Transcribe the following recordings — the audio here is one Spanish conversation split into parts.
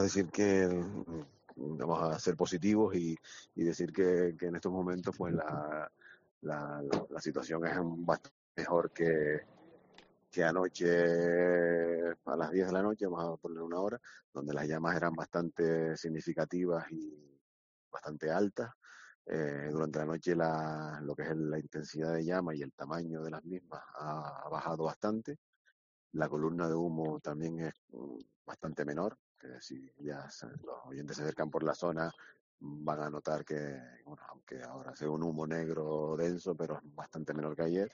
decir que vamos a ser positivos y decir que en estos momentos pues la situación es bastante mejor que anoche a las 10 de la noche, vamos a poner una hora, donde las llamas eran bastante significativas y bastante altas. Durante la noche lo que es la intensidad de llama y el tamaño de las mismas ha bajado bastante. La columna de humo también es bastante menor, que si los oyentes se acercan por la zona van a notar que, bueno, aunque ahora sea un humo negro denso, pero es bastante menor que ayer.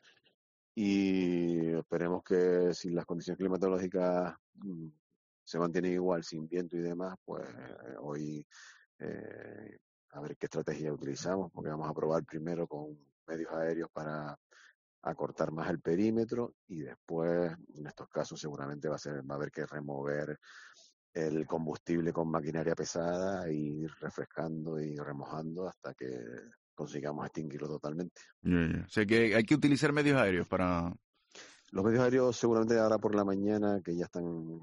Y esperemos que si las condiciones climatológicas se mantienen igual, sin viento y demás, pues hoy eh, a ver qué estrategia utilizamos, porque vamos a probar primero con medios aéreos para acortar más el perímetro y después, en estos casos, seguramente va a haber que remover el combustible con maquinaria pesada e ir refrescando y remojando hasta que consigamos extinguirlo totalmente. O sea que hay que utilizar medios aéreos para... Los medios aéreos seguramente ahora por la mañana, que ya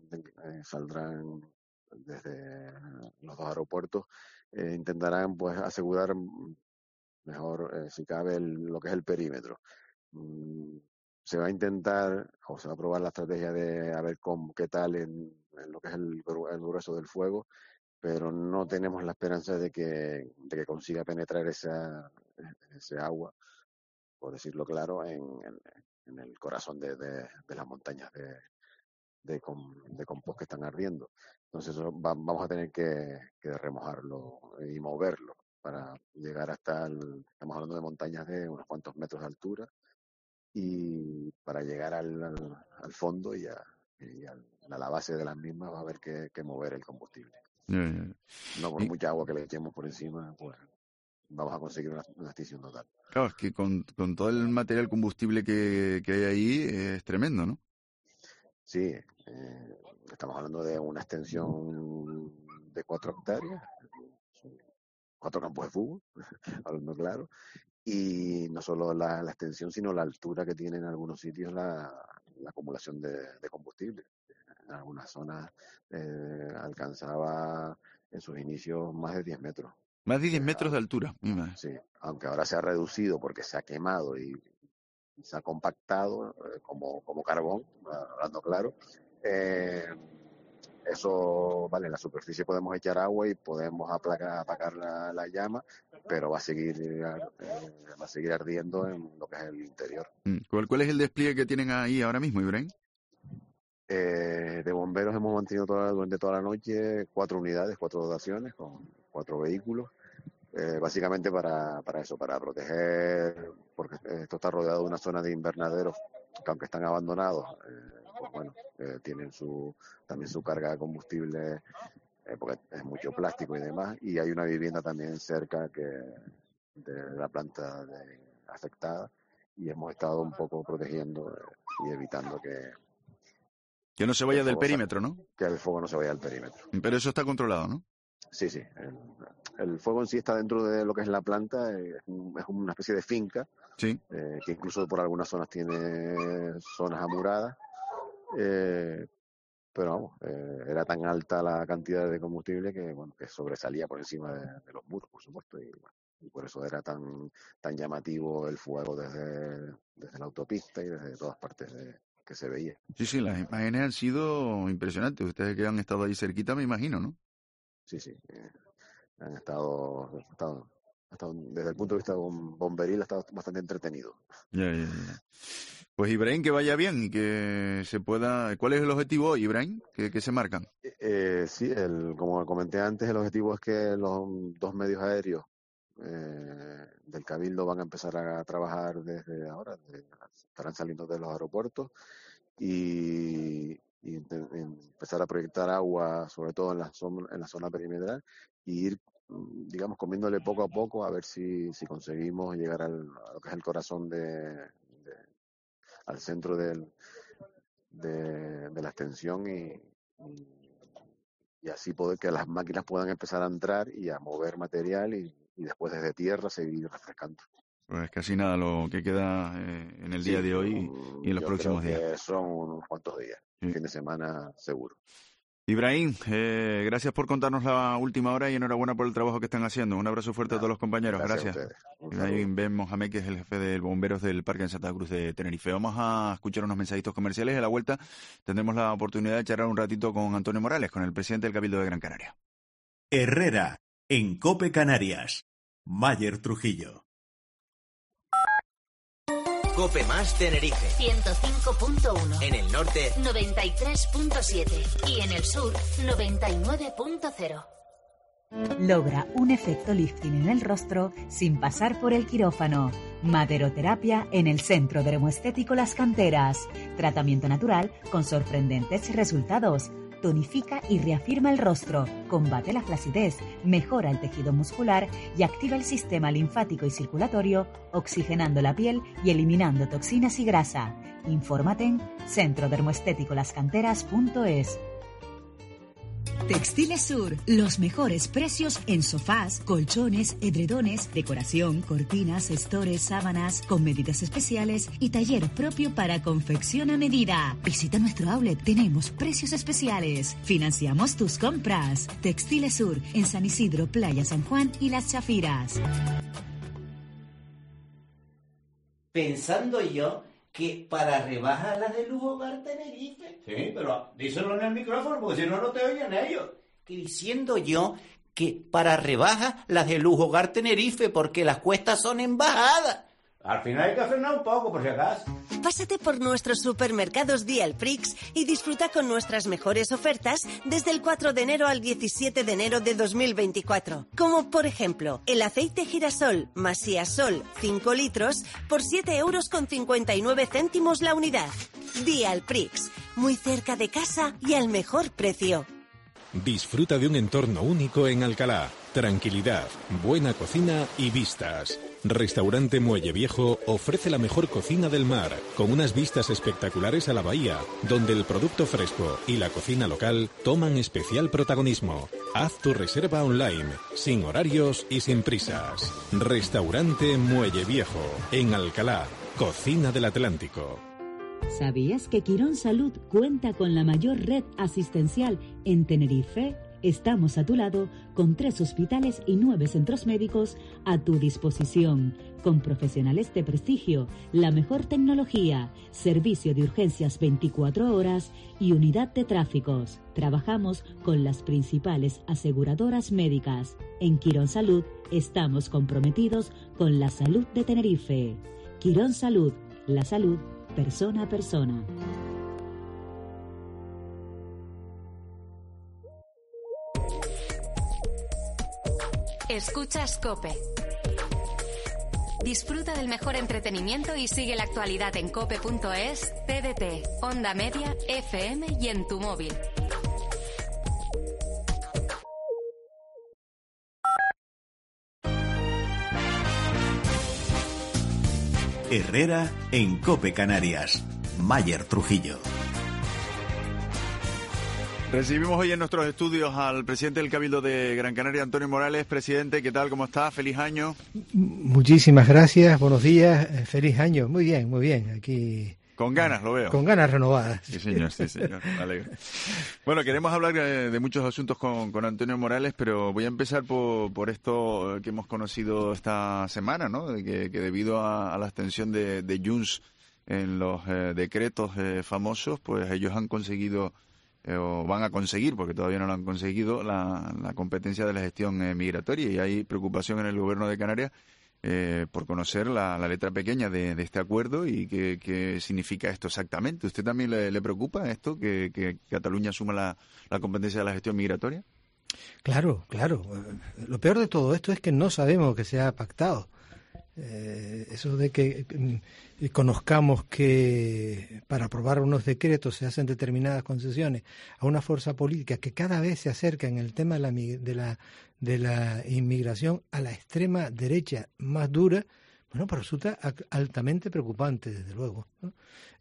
saldrán desde los dos aeropuertos, intentarán pues asegurar mejor, si cabe, lo que es el perímetro. Mm, Se va a intentar o se va a probar la estrategia de a ver qué tal en lo que es el grueso del fuego, pero no tenemos la esperanza de que consiga penetrar ese agua, por decirlo claro, en el corazón de las montañas de compost que están ardiendo. Entonces vamos a tener que remojarlo y moverlo para llegar estamos hablando de montañas de unos cuantos metros de altura, y para llegar al fondo a la base de las mismas va a haber que mover el combustible. eh, No por y mucha agua que le echemos por encima, pues vamos a conseguir una extinción total. claro, es que con todo el material combustible que hay ahí es tremendo, ¿no? Sí, estamos hablando de una extensión de 4 hectáreas, son 4 campos de fútbol, hablando claro, y no solo la extensión, sino la altura que tiene en algunos sitios la acumulación de combustible. En algunas zonas alcanzaba en sus inicios más de 10 metros. Más de 10 De, metros de altura. sí, aunque ahora se ha reducido porque se ha quemado y se ha compactado como carbón, hablando claro. Eh, Eso, vale, en la superficie podemos echar agua y podemos apagar la llama, pero va a seguir ardiendo en lo que es el interior. ¿Cuál es el despliegue que tienen ahí ahora mismo, Ibrahim? De bomberos hemos mantenido durante toda la noche 4 unidades, 4 dotaciones con 4 vehículos, básicamente para eso, para proteger, porque esto está rodeado de una zona de invernaderos que aunque están abandonados, pues bueno, tienen también su carga de combustible, porque es mucho plástico y demás, y hay una vivienda también cerca de la planta afectada, y hemos estado un poco protegiendo y evitando Que no se que el vaya del fuego perímetro, ¿no? que el fuego no se vaya al perímetro. Pero eso está controlado, ¿no? Sí, sí. El fuego en sí está dentro de lo que es la planta, es una especie de finca, Sí. que incluso por algunas zonas tiene zonas amuradas, eh, pero vamos, era tan alta la cantidad de combustible que, bueno, que sobresalía por encima de los muros, por supuesto, y, bueno, y por eso era tan llamativo el fuego desde la autopista y desde todas partes que se veía. Sí, sí, las imágenes han sido impresionantes. Ustedes que han estado ahí cerquita, me imagino, ¿no? Sí, sí. Han estado, desde el punto de vista bomberil, ha estado bastante entretenido. Ya, ya, ya. Pues Ibrahim, que vaya bien y que se pueda... ¿Cuál es el objetivo hoy, Ibrahim? ¿Qué se marcan? Sí, como comenté antes, el objetivo es que los dos medios aéreos del Cabildo van a empezar a trabajar desde ahora, estarán saliendo de los aeropuertos y empezar a proyectar agua, sobre todo en la zona perimetral, y ir, digamos, comiéndole poco a poco a ver si conseguimos llegar a lo que es el corazón al centro de la extensión y así poder que las máquinas puedan empezar a entrar y a mover material y después desde tierra seguir refrescando. Pues casi nada lo que queda en el día Sí, de hoy y en los yo creo próximos días. que son unos cuantos días, Sí. fin de semana seguro. Ibrahim, gracias por contarnos la última hora y enhorabuena por el trabajo que están haciendo. Un abrazo fuerte a todos los compañeros. Gracias. Ibrahim Ben Mohamed, que es el jefe de bomberos del Parque en Santa Cruz de Tenerife. Vamos a escuchar unos mensajitos comerciales y a la vuelta tendremos la oportunidad de charlar un ratito con Antonio Morales, con el presidente del Cabildo de Gran Canaria. Herrera, en COPE Canarias. Mayer Trujillo. COPE Más Tenerife 105.1. En el norte 93.7 y en el sur 99.0. Logra un efecto lifting en el rostro sin pasar por el quirófano. Maderoterapia en el Centro Dermoestético Las Canteras. Tratamiento natural con sorprendentes resultados. Tonifica y reafirma el rostro, combate la flacidez, mejora el tejido muscular y activa el sistema linfático y circulatorio, oxigenando la piel y eliminando toxinas y grasa. Infórmate en centrodermoestéticolascanteras.es. Textiles Sur, los mejores precios en sofás, colchones, edredones, decoración, cortinas, estores, sábanas, con medidas especiales y taller propio para confección a medida. Visita nuestro outlet, tenemos precios especiales. Financiamos tus compras. Textiles Sur, en San Isidro, Playa San Juan y Las Chafiras. Pensando yo que para rebajar las de Lujo Hogar Tenerife. Sí, pero díselo en el micrófono porque si no, no te oyen ellos. Que diciendo yo que para rebajas las de Lujo Hogar Tenerife porque las cuestas son en bajada. Al final hay que frenar un poco, por si acaso. Pásate por nuestros supermercados Día el Prix y disfruta con nuestras mejores ofertas desde el 4 de enero al 17 de enero de 2024. Como por ejemplo, el aceite girasol Masía Sol 5 litros por 7,59 € la unidad. Día el Prix, muy cerca de casa y al mejor precio. Disfruta de un entorno único en Alcalá. Tranquilidad, buena cocina y vistas. Restaurante Muelle Viejo ofrece la mejor cocina del mar, con unas vistas espectaculares a la bahía, donde el producto fresco y la cocina local toman especial protagonismo. Haz tu reserva online, sin horarios y sin prisas. Restaurante Muelle Viejo, en Alcalá, cocina del Atlántico. ¿Sabías que Quirón Salud cuenta con la mayor red asistencial en Tenerife? Estamos a tu lado con 3 hospitales y 9 centros médicos a tu disposición, con profesionales de prestigio, la mejor tecnología, servicio de urgencias 24 horas y unidad de tráficos. Trabajamos con las principales aseguradoras médicas. En Quirón Salud estamos comprometidos con la salud de Tenerife. Quirón Salud, la salud persona a persona. Escuchas COPE. Disfruta del mejor entretenimiento y sigue la actualidad en cope.es, TDT, Onda Media, FM y en tu móvil. Herrera en COPE Canarias. Mayer Trujillo. Recibimos hoy en nuestros estudios al presidente del Cabildo de Gran Canaria, Antonio Morales. Presidente, ¿qué tal? ¿Cómo está? ¡Feliz año! Muchísimas gracias, buenos días, feliz año. Muy bien, aquí... Con ganas, lo veo. Con ganas renovadas. Sí, señor, me alegro. Bueno, queremos hablar de muchos asuntos con Antonio Morales, pero voy a empezar por esto que hemos conocido esta semana, ¿no? De que debido a la abstención de Junts en los decretos famosos, pues ellos han conseguido... o van a conseguir, porque todavía no lo han conseguido, la competencia de la gestión migratoria, y hay preocupación en el gobierno de Canarias por conocer la letra pequeña de este acuerdo y qué significa esto exactamente. ¿Usted también le preocupa esto, que Cataluña asuma la competencia de la gestión migratoria? Claro. Lo peor de todo esto es que no sabemos que se ha pactado. Eso de que conozcamos que para aprobar unos decretos se hacen determinadas concesiones a una fuerza política que cada vez se acerca en el tema de la inmigración a la extrema derecha más dura, bueno, pues resulta altamente preocupante, desde luego, ¿no?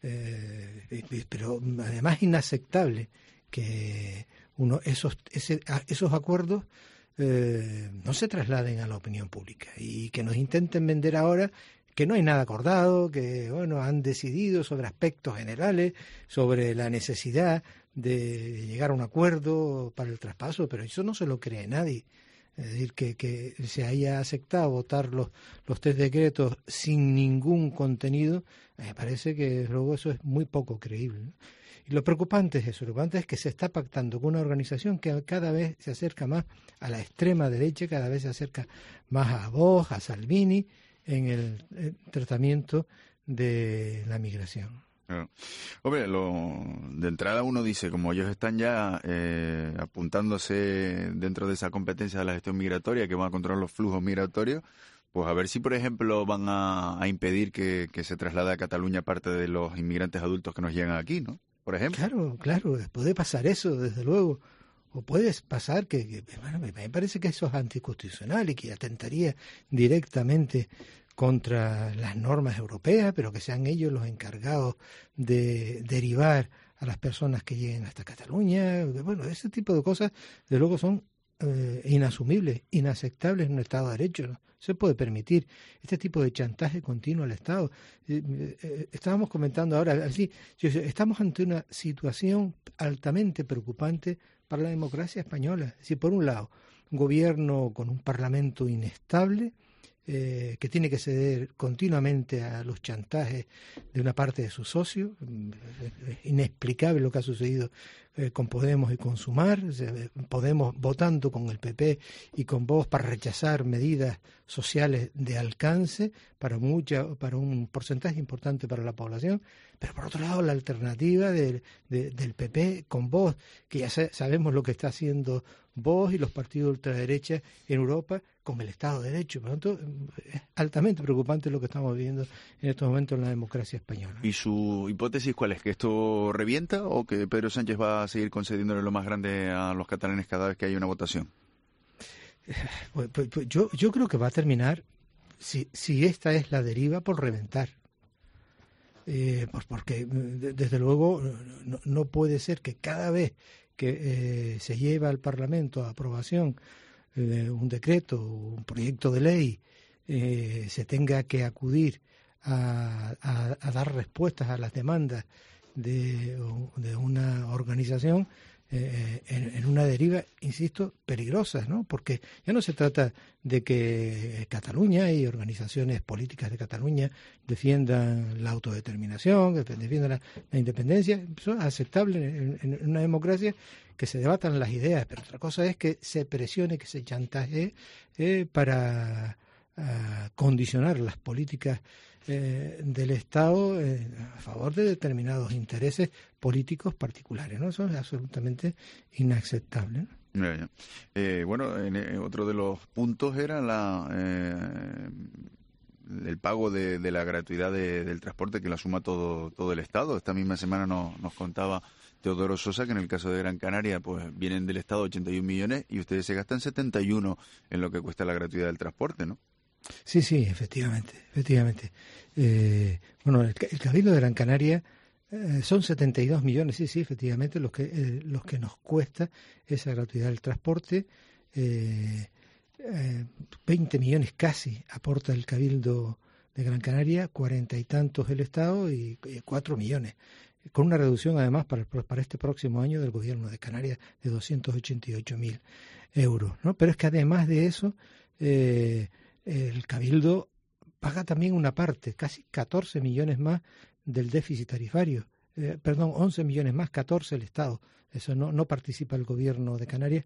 Pero además inaceptable que esos acuerdos no se trasladen a la opinión pública y que nos intenten vender ahora que no hay nada acordado, que bueno, han decidido sobre aspectos generales, sobre la necesidad de llegar a un acuerdo para el traspaso, pero eso no se lo cree nadie. Es decir, que se haya aceptado votar los 3 decretos sin ningún contenido, me parece que luego eso es muy poco creíble, ¿no? Y lo preocupante es eso, lo preocupante es que se está pactando con una organización que cada vez se acerca más a la extrema derecha, cada vez se acerca más a Vox, a Salvini, en el tratamiento de la migración. Hombre, de entrada uno dice, como ellos están ya apuntándose dentro de esa competencia de la gestión migratoria, que van a controlar los flujos migratorios, pues a ver si, por ejemplo, van a impedir que se traslade a Cataluña parte de los inmigrantes adultos que nos llegan aquí, ¿no? Por ejemplo. Claro, puede pasar eso, desde luego. O puede pasar bueno, me parece que eso es anticonstitucional y que atentaría directamente contra las normas europeas, pero que sean ellos los encargados de derivar a las personas que lleguen hasta Cataluña. Bueno, ese tipo de cosas, de luego, son inasumibles, inaceptables en un Estado de Derecho, ¿no? Se puede permitir este tipo de chantaje continuo al Estado. Estábamos comentando ahora, así, estamos ante una situación altamente preocupante para la democracia española. Es decir, por un lado, un gobierno con un parlamento inestable, que tiene que ceder continuamente a los chantajes de una parte de sus socios. Es inexplicable lo que ha sucedido con Podemos y con Sumar. Podemos votando con el PP y con Vox para rechazar medidas sociales de alcance para un porcentaje importante para la población. Pero por otro lado, la alternativa del PP con Vox, que ya sabemos lo que está haciendo Vox y los partidos de ultraderecha en Europa con el Estado de Derecho. Por lo tanto, es altamente preocupante lo que estamos viviendo en estos momentos en la democracia española. ¿Y su hipótesis cuál es? ¿Que esto revienta o que Pedro Sánchez va a seguir concediéndole lo más grande a los catalanes cada vez que haya una votación? Pues yo creo que va a terminar, si esta es la deriva, por reventar. Pues porque desde luego no puede ser que cada vez que se lleva al Parlamento a aprobación un decreto, un proyecto de ley, se tenga que acudir a dar respuestas a las demandas de una organización en una deriva, insisto, peligrosa, ¿no? Porque ya no se trata de que Cataluña y organizaciones políticas de Cataluña defiendan la autodeterminación, defiendan la independencia. Eso es aceptable en una democracia, que se debatan las ideas, pero otra cosa es que se presione, que se chantajee para condicionar las políticas del Estado a favor de determinados intereses políticos particulares, ¿no? Eso es absolutamente inaceptable, ¿no? Bueno, otro de los puntos era el pago de la gratuidad del transporte, que la suma todo el Estado. Esta misma semana nos contaba Teodoro Sosa que en el caso de Gran Canaria pues vienen del Estado 81 millones y ustedes se gastan 71 en lo que cuesta la gratuidad del transporte, ¿no? Sí, efectivamente. Bueno, el Cabildo de Gran Canaria son 72 millones, sí, efectivamente, los que nos cuesta esa gratuidad del transporte. 20 millones casi aporta el Cabildo de Gran Canaria, 40 y tantos el Estado y 4 millones. Con una reducción además para este próximo año del Gobierno de Canarias de 288.000 euros, ¿no? Pero es que además de eso, el Cabildo paga también una parte, casi 14 millones más del déficit tarifario. 11 millones más, 14 el Estado. Eso no participa el Gobierno de Canarias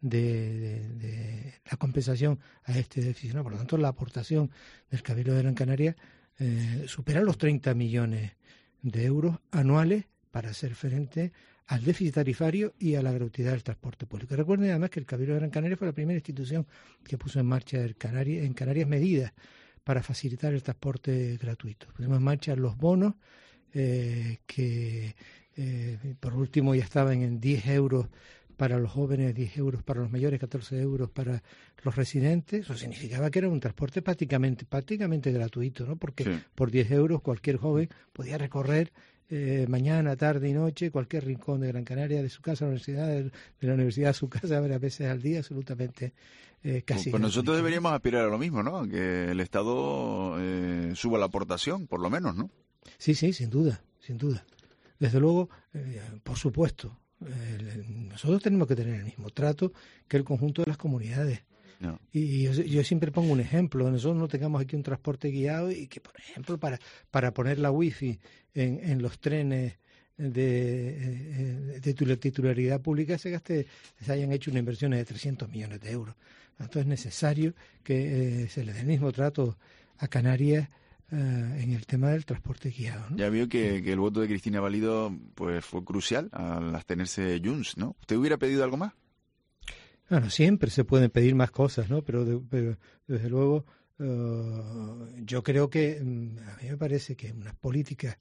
de la compensación a este déficit, ¿no? Por lo tanto, la aportación del Cabildo de Gran Canaria supera los 30 millones de euros anuales para hacer frente al déficit tarifario y a la gratuidad del transporte público. Recuerden además que el Cabildo de Gran Canaria fue la primera institución que puso en marcha en Canarias medidas para facilitar el transporte gratuito. Pusimos en marcha los bonos que por último ya estaban en 10 euros para los jóvenes, 10 euros para los mayores, 14 euros para los residentes. Eso significaba que era un transporte prácticamente gratuito, ¿no? Porque por 10 euros cualquier joven podía recorrer mañana, tarde y noche cualquier rincón de Gran Canaria, de su casa a la universidad, de la universidad a su casa, varias veces al día, absolutamente casi. Pues nosotros deberíamos aspirar a lo mismo, ¿no? Que el Estado suba la aportación, por lo menos, ¿no? Sí, sin duda. Desde luego, por supuesto, Nosotros tenemos que tener el mismo trato que el conjunto de las comunidades. No. Y yo siempre pongo un ejemplo. Nosotros no tengamos aquí un transporte guiado y que, por ejemplo, para poner la wifi en los trenes de titularidad pública se hayan hecho una inversión de 300 millones de euros. Entonces es necesario que se le dé el mismo trato a Canarias en el tema del transporte guiado, ¿no? Ya vio que el voto de Cristina Valido pues fue crucial al abstenerse Junts, ¿no? ¿Usted hubiera pedido algo más? Bueno, siempre se pueden pedir más cosas, ¿no? Pero desde luego yo creo que a mí me parece que unas políticas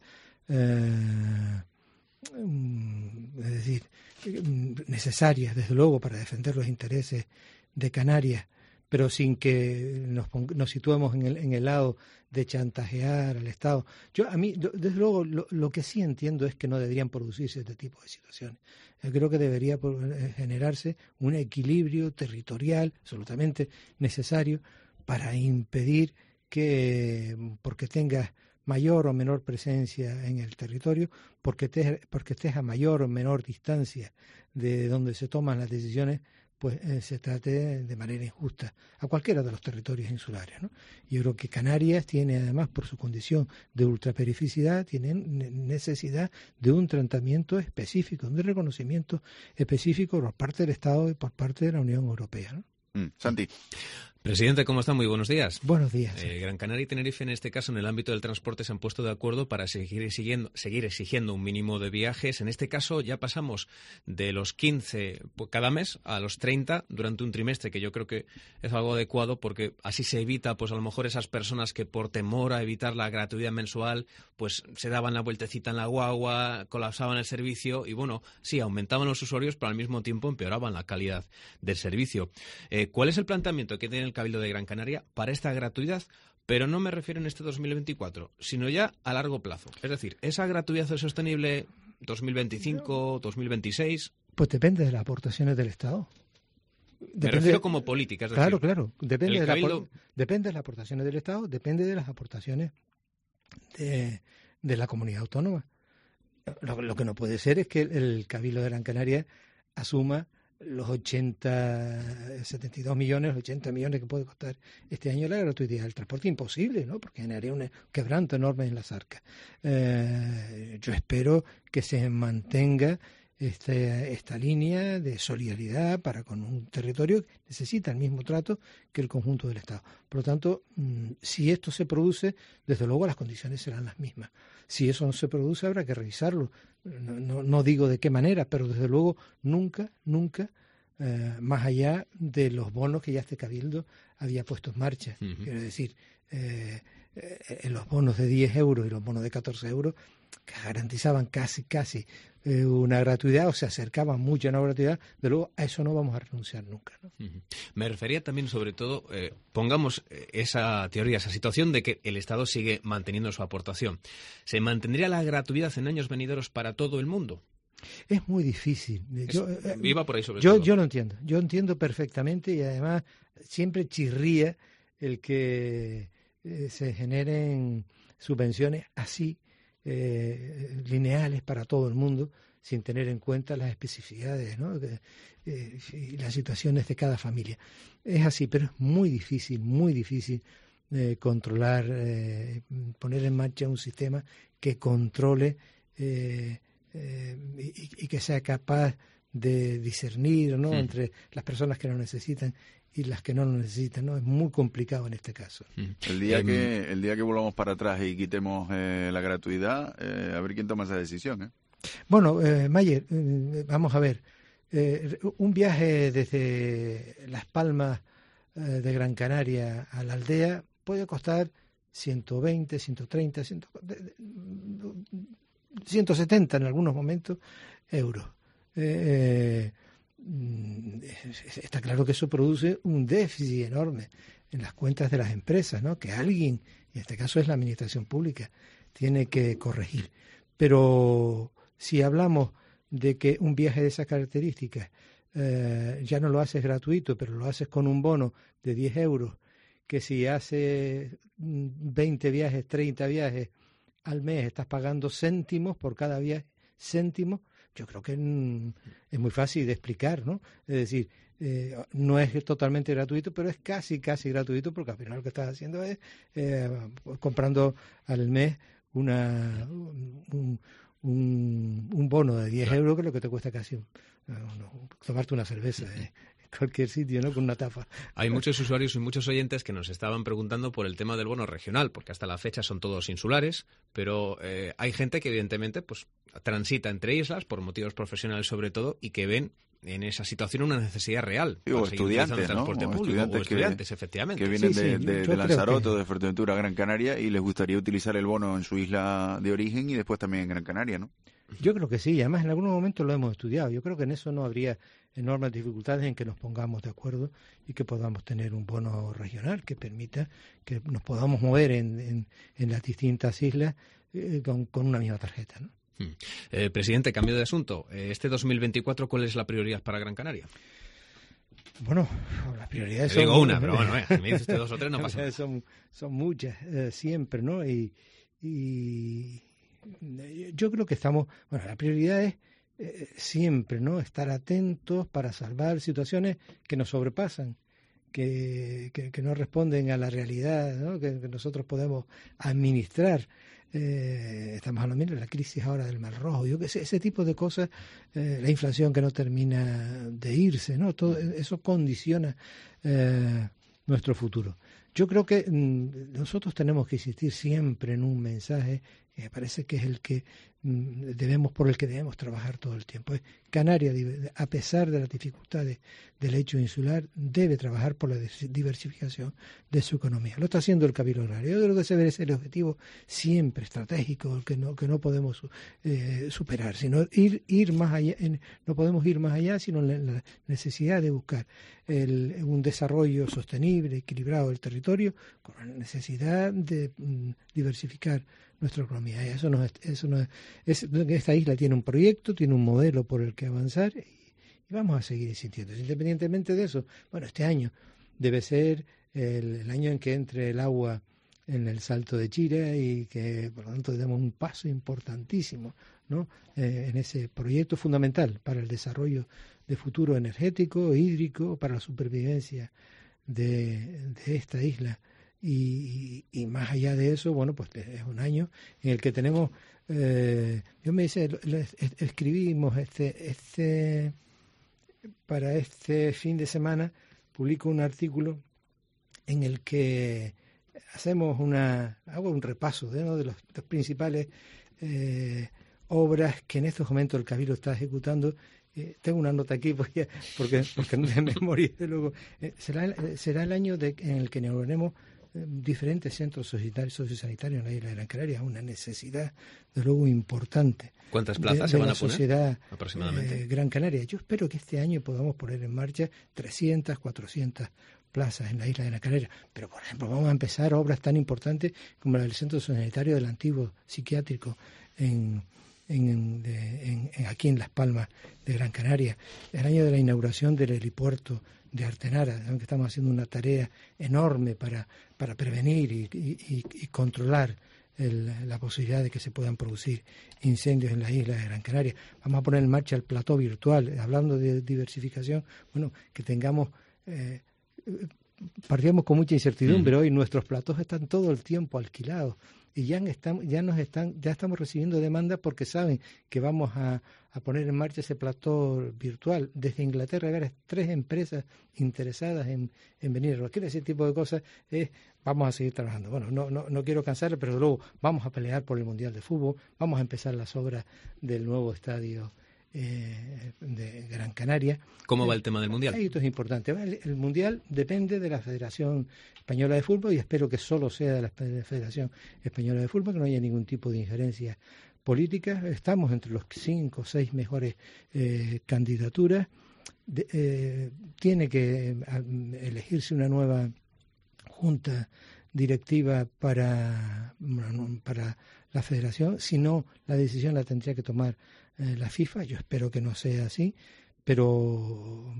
es decir, necesarias, desde luego, para defender los intereses de Canarias, pero sin que nos situemos en el lado de chantajear al Estado. Desde luego, lo que sí entiendo es que no deberían producirse este tipo de situaciones. Yo creo que debería generarse un equilibrio territorial absolutamente necesario para impedir que, porque tengas mayor o menor presencia en el territorio, porque estés a mayor o menor distancia de donde se toman las decisiones, pues se trate de manera injusta a cualquiera de los territorios insulares, ¿no? Yo creo que Canarias tiene, además, por su condición de ultraperificidad, tiene necesidad de un tratamiento específico, de un reconocimiento específico por parte del Estado y por parte de la Unión Europea, ¿no? Santi. Presidente, ¿cómo está? Muy buenos días. Buenos días. Gran Canaria y Tenerife, en este caso, en el ámbito del transporte, se han puesto de acuerdo para seguir exigiendo un mínimo de viajes. En este caso, ya pasamos de los 15 cada mes a los 30 durante un trimestre, que yo creo que es algo adecuado, porque así se evita, pues a lo mejor, esas personas que por temor a evitar la gratuidad mensual, pues se daban la vueltecita en la guagua, colapsaban el servicio y, bueno, sí, aumentaban los usuarios, pero al mismo tiempo empeoraban la calidad del servicio. ¿Cuál es el planteamiento que tiene el Cabildo de Gran Canaria para esta gratuidad? Pero no me refiero en este 2024, sino ya a largo plazo. Es decir, ¿esa gratuidad es sostenible 2025, 2026? Pues depende de las aportaciones del Estado. Me refiero como política. Es decir, claro. Depende de las aportaciones del Estado, depende de las aportaciones de la comunidad autónoma. Lo que no puede ser es que el Cabildo de Gran Canaria asuma los 72 millones, 80 millones que puede costar este año la gratuidad del transporte. Imposible, ¿no? Porque generaría un quebranto enorme en las arcas. Yo espero que se mantenga esta línea de solidaridad para con un territorio que necesita el mismo trato que el conjunto del Estado. Por lo tanto, si esto se produce, desde luego las condiciones serán las mismas. Si eso no se produce, habrá que revisarlo. No digo de qué manera, pero desde luego nunca, más allá de los bonos que ya este Cabildo había puesto en marcha. Quiero decir, los bonos de 10 euros y los bonos de 14 euros que garantizaban casi una gratuidad, o se acercaban mucho a una gratuidad, de luego a eso no vamos a renunciar nunca, ¿no? Me refería también, sobre todo, pongamos esa teoría, esa situación de que el Estado sigue manteniendo su aportación. ¿Se mantendría la gratuidad en años venideros para todo el mundo? Es muy difícil. Iba por ahí sobre todo. Yo lo entiendo. Yo entiendo perfectamente y además siempre chirría el que se generen subvenciones así, lineales para todo el mundo, sin tener en cuenta las especificidades, ¿no? Y las situaciones de cada familia. Es así, pero es muy difícil controlar, poner en marcha un sistema que controle y que sea capaz de discernir, ¿no? Entre las personas que lo necesitan y las que no lo necesitan, ¿no? Es muy complicado en este caso. El día que volvamos para atrás y quitemos la gratuidad, a ver quién toma esa decisión, ¿eh? Bueno, Mayer, vamos a ver. Un viaje desde Las Palmas de Gran Canaria a la aldea puede costar 120, 130, 170 en algunos momentos euros. Está claro que eso produce un déficit enorme en las cuentas de las empresas, ¿no? Que alguien, y en este caso es la administración pública, tiene que corregir. Pero si hablamos de que un viaje de esas características ya no lo haces gratuito, pero lo haces con un bono de 10 euros, que si haces 20 viajes, 30 viajes al mes, estás pagando céntimos por cada viaje, céntimos, yo creo que es muy fácil de explicar, ¿no? Es decir, no es totalmente gratuito, pero es casi gratuito, porque al final lo que estás haciendo es comprando al mes un bono de 10 euros, que es lo que te cuesta casi tomarte una cerveza en cualquier sitio, ¿no? Con una tapa. Hay muchos usuarios y muchos oyentes que nos estaban preguntando por el tema del bono regional, porque hasta la fecha son todos insulares, pero hay gente que evidentemente pues transita entre islas por motivos profesionales sobre todo, y que ven en esa situación una necesidad real. O estudiantes, ¿no? Transporte público, o estudiantes, efectivamente. Que vienen de Lanzarote o de Fuerteventura a Gran Canaria y les gustaría utilizar el bono en su isla de origen y después también en Gran Canaria, ¿no? Yo creo que sí, además en algunos momentos lo hemos estudiado. Yo creo que en eso no habría enormes dificultades en que nos pongamos de acuerdo y que podamos tener un bono regional que permita que nos podamos mover en las distintas islas con una misma tarjeta, ¿no? Presidente, cambio de asunto. Este 2024, ¿cuál es la prioridad para Gran Canaria? Bueno, las prioridades son... Digo una, pero bueno, si me dices usted 2 o 3 no pasa nada. Son muchas, siempre, ¿no? Y yo creo que estamos... Bueno, la prioridad es siempre, ¿no? Estar atentos para salvar situaciones que nos sobrepasan, que no responden a la realidad, ¿no? Que nosotros podemos administrar. Estamos hablando de la crisis ahora del Mar Rojo, yo que sé, ese tipo de cosas, la inflación que no termina de irse, ¿no? Todo eso condiciona nuestro futuro. Yo creo que nosotros tenemos que insistir siempre en un mensaje que me parece que es el que por el que debemos trabajar todo el tiempo. Canarias, a pesar de las dificultades del hecho insular, debe trabajar por la diversificación de su economía. Lo está haciendo el Cabildo Agrario. Yo creo que ese debe ser el objetivo siempre estratégico, el que no podemos superar, sino ir más allá. No podemos ir más allá, sino la necesidad de buscar un desarrollo sostenible, equilibrado del territorio, con la necesidad de diversificar nuestra economía. Esta isla tiene un proyecto, tiene un modelo por el que avanzar y vamos a seguir insistiendo. Independientemente de eso, bueno, este año debe ser el año en que entre el agua en el Salto de Chira y que por lo tanto demos un paso importantísimo, ¿no? En ese proyecto fundamental para el desarrollo de futuro energético, hídrico, para la supervivencia de esta isla. Y más allá de eso, bueno, pues es un año en el que tenemos, escribimos para este fin de semana, publico un artículo en el que hago un repaso de los principales obras que en estos momentos el Cabildo está ejecutando. Tengo una nota aquí porque no de memoria, luego será el año en el que inauguraremos diferentes centros sociosanitarios en la isla de Gran Canaria, una necesidad de luego importante. ¿Cuántas plazas se van a poner? Sociedad aproximadamente. Gran Canaria. Yo espero que este año podamos poner en marcha 300, 400 plazas en la isla de Gran Canaria. Pero, por ejemplo, vamos a empezar obras tan importantes como la del centro sanitario del antiguo psiquiátrico aquí en Las Palmas de Gran Canaria. El año de la inauguración del helipuerto de Artenara, que estamos haciendo una tarea enorme para prevenir y controlar la posibilidad de que se puedan producir incendios en la isla de Gran Canaria. Vamos a poner en marcha el plató virtual, hablando de diversificación, bueno, que tengamos... partíamos con mucha incertidumbre, hoy nuestros platós están todo el tiempo alquilados y ya estamos recibiendo demandas porque saben que vamos a poner en marcha ese plató virtual. Desde Inglaterra hay 3 empresas interesadas en venir. Ese tipo de cosas vamos a seguir trabajando. Bueno, no quiero cansarle, pero luego vamos a pelear por el Mundial de Fútbol, vamos a empezar las obras del nuevo estadio de Gran Canaria. ¿Cómo va el tema del Mundial? Esto es importante. El Mundial depende de la Federación Española de Fútbol y espero que solo sea de la Federación Española de Fútbol, que no haya ningún tipo de injerencia política. Estamos entre los 5 o 6 mejores candidaturas. Tiene que elegirse una nueva junta directiva para la Federación, si no, la decisión la tendría que tomar la FIFA. Yo espero que no sea así, pero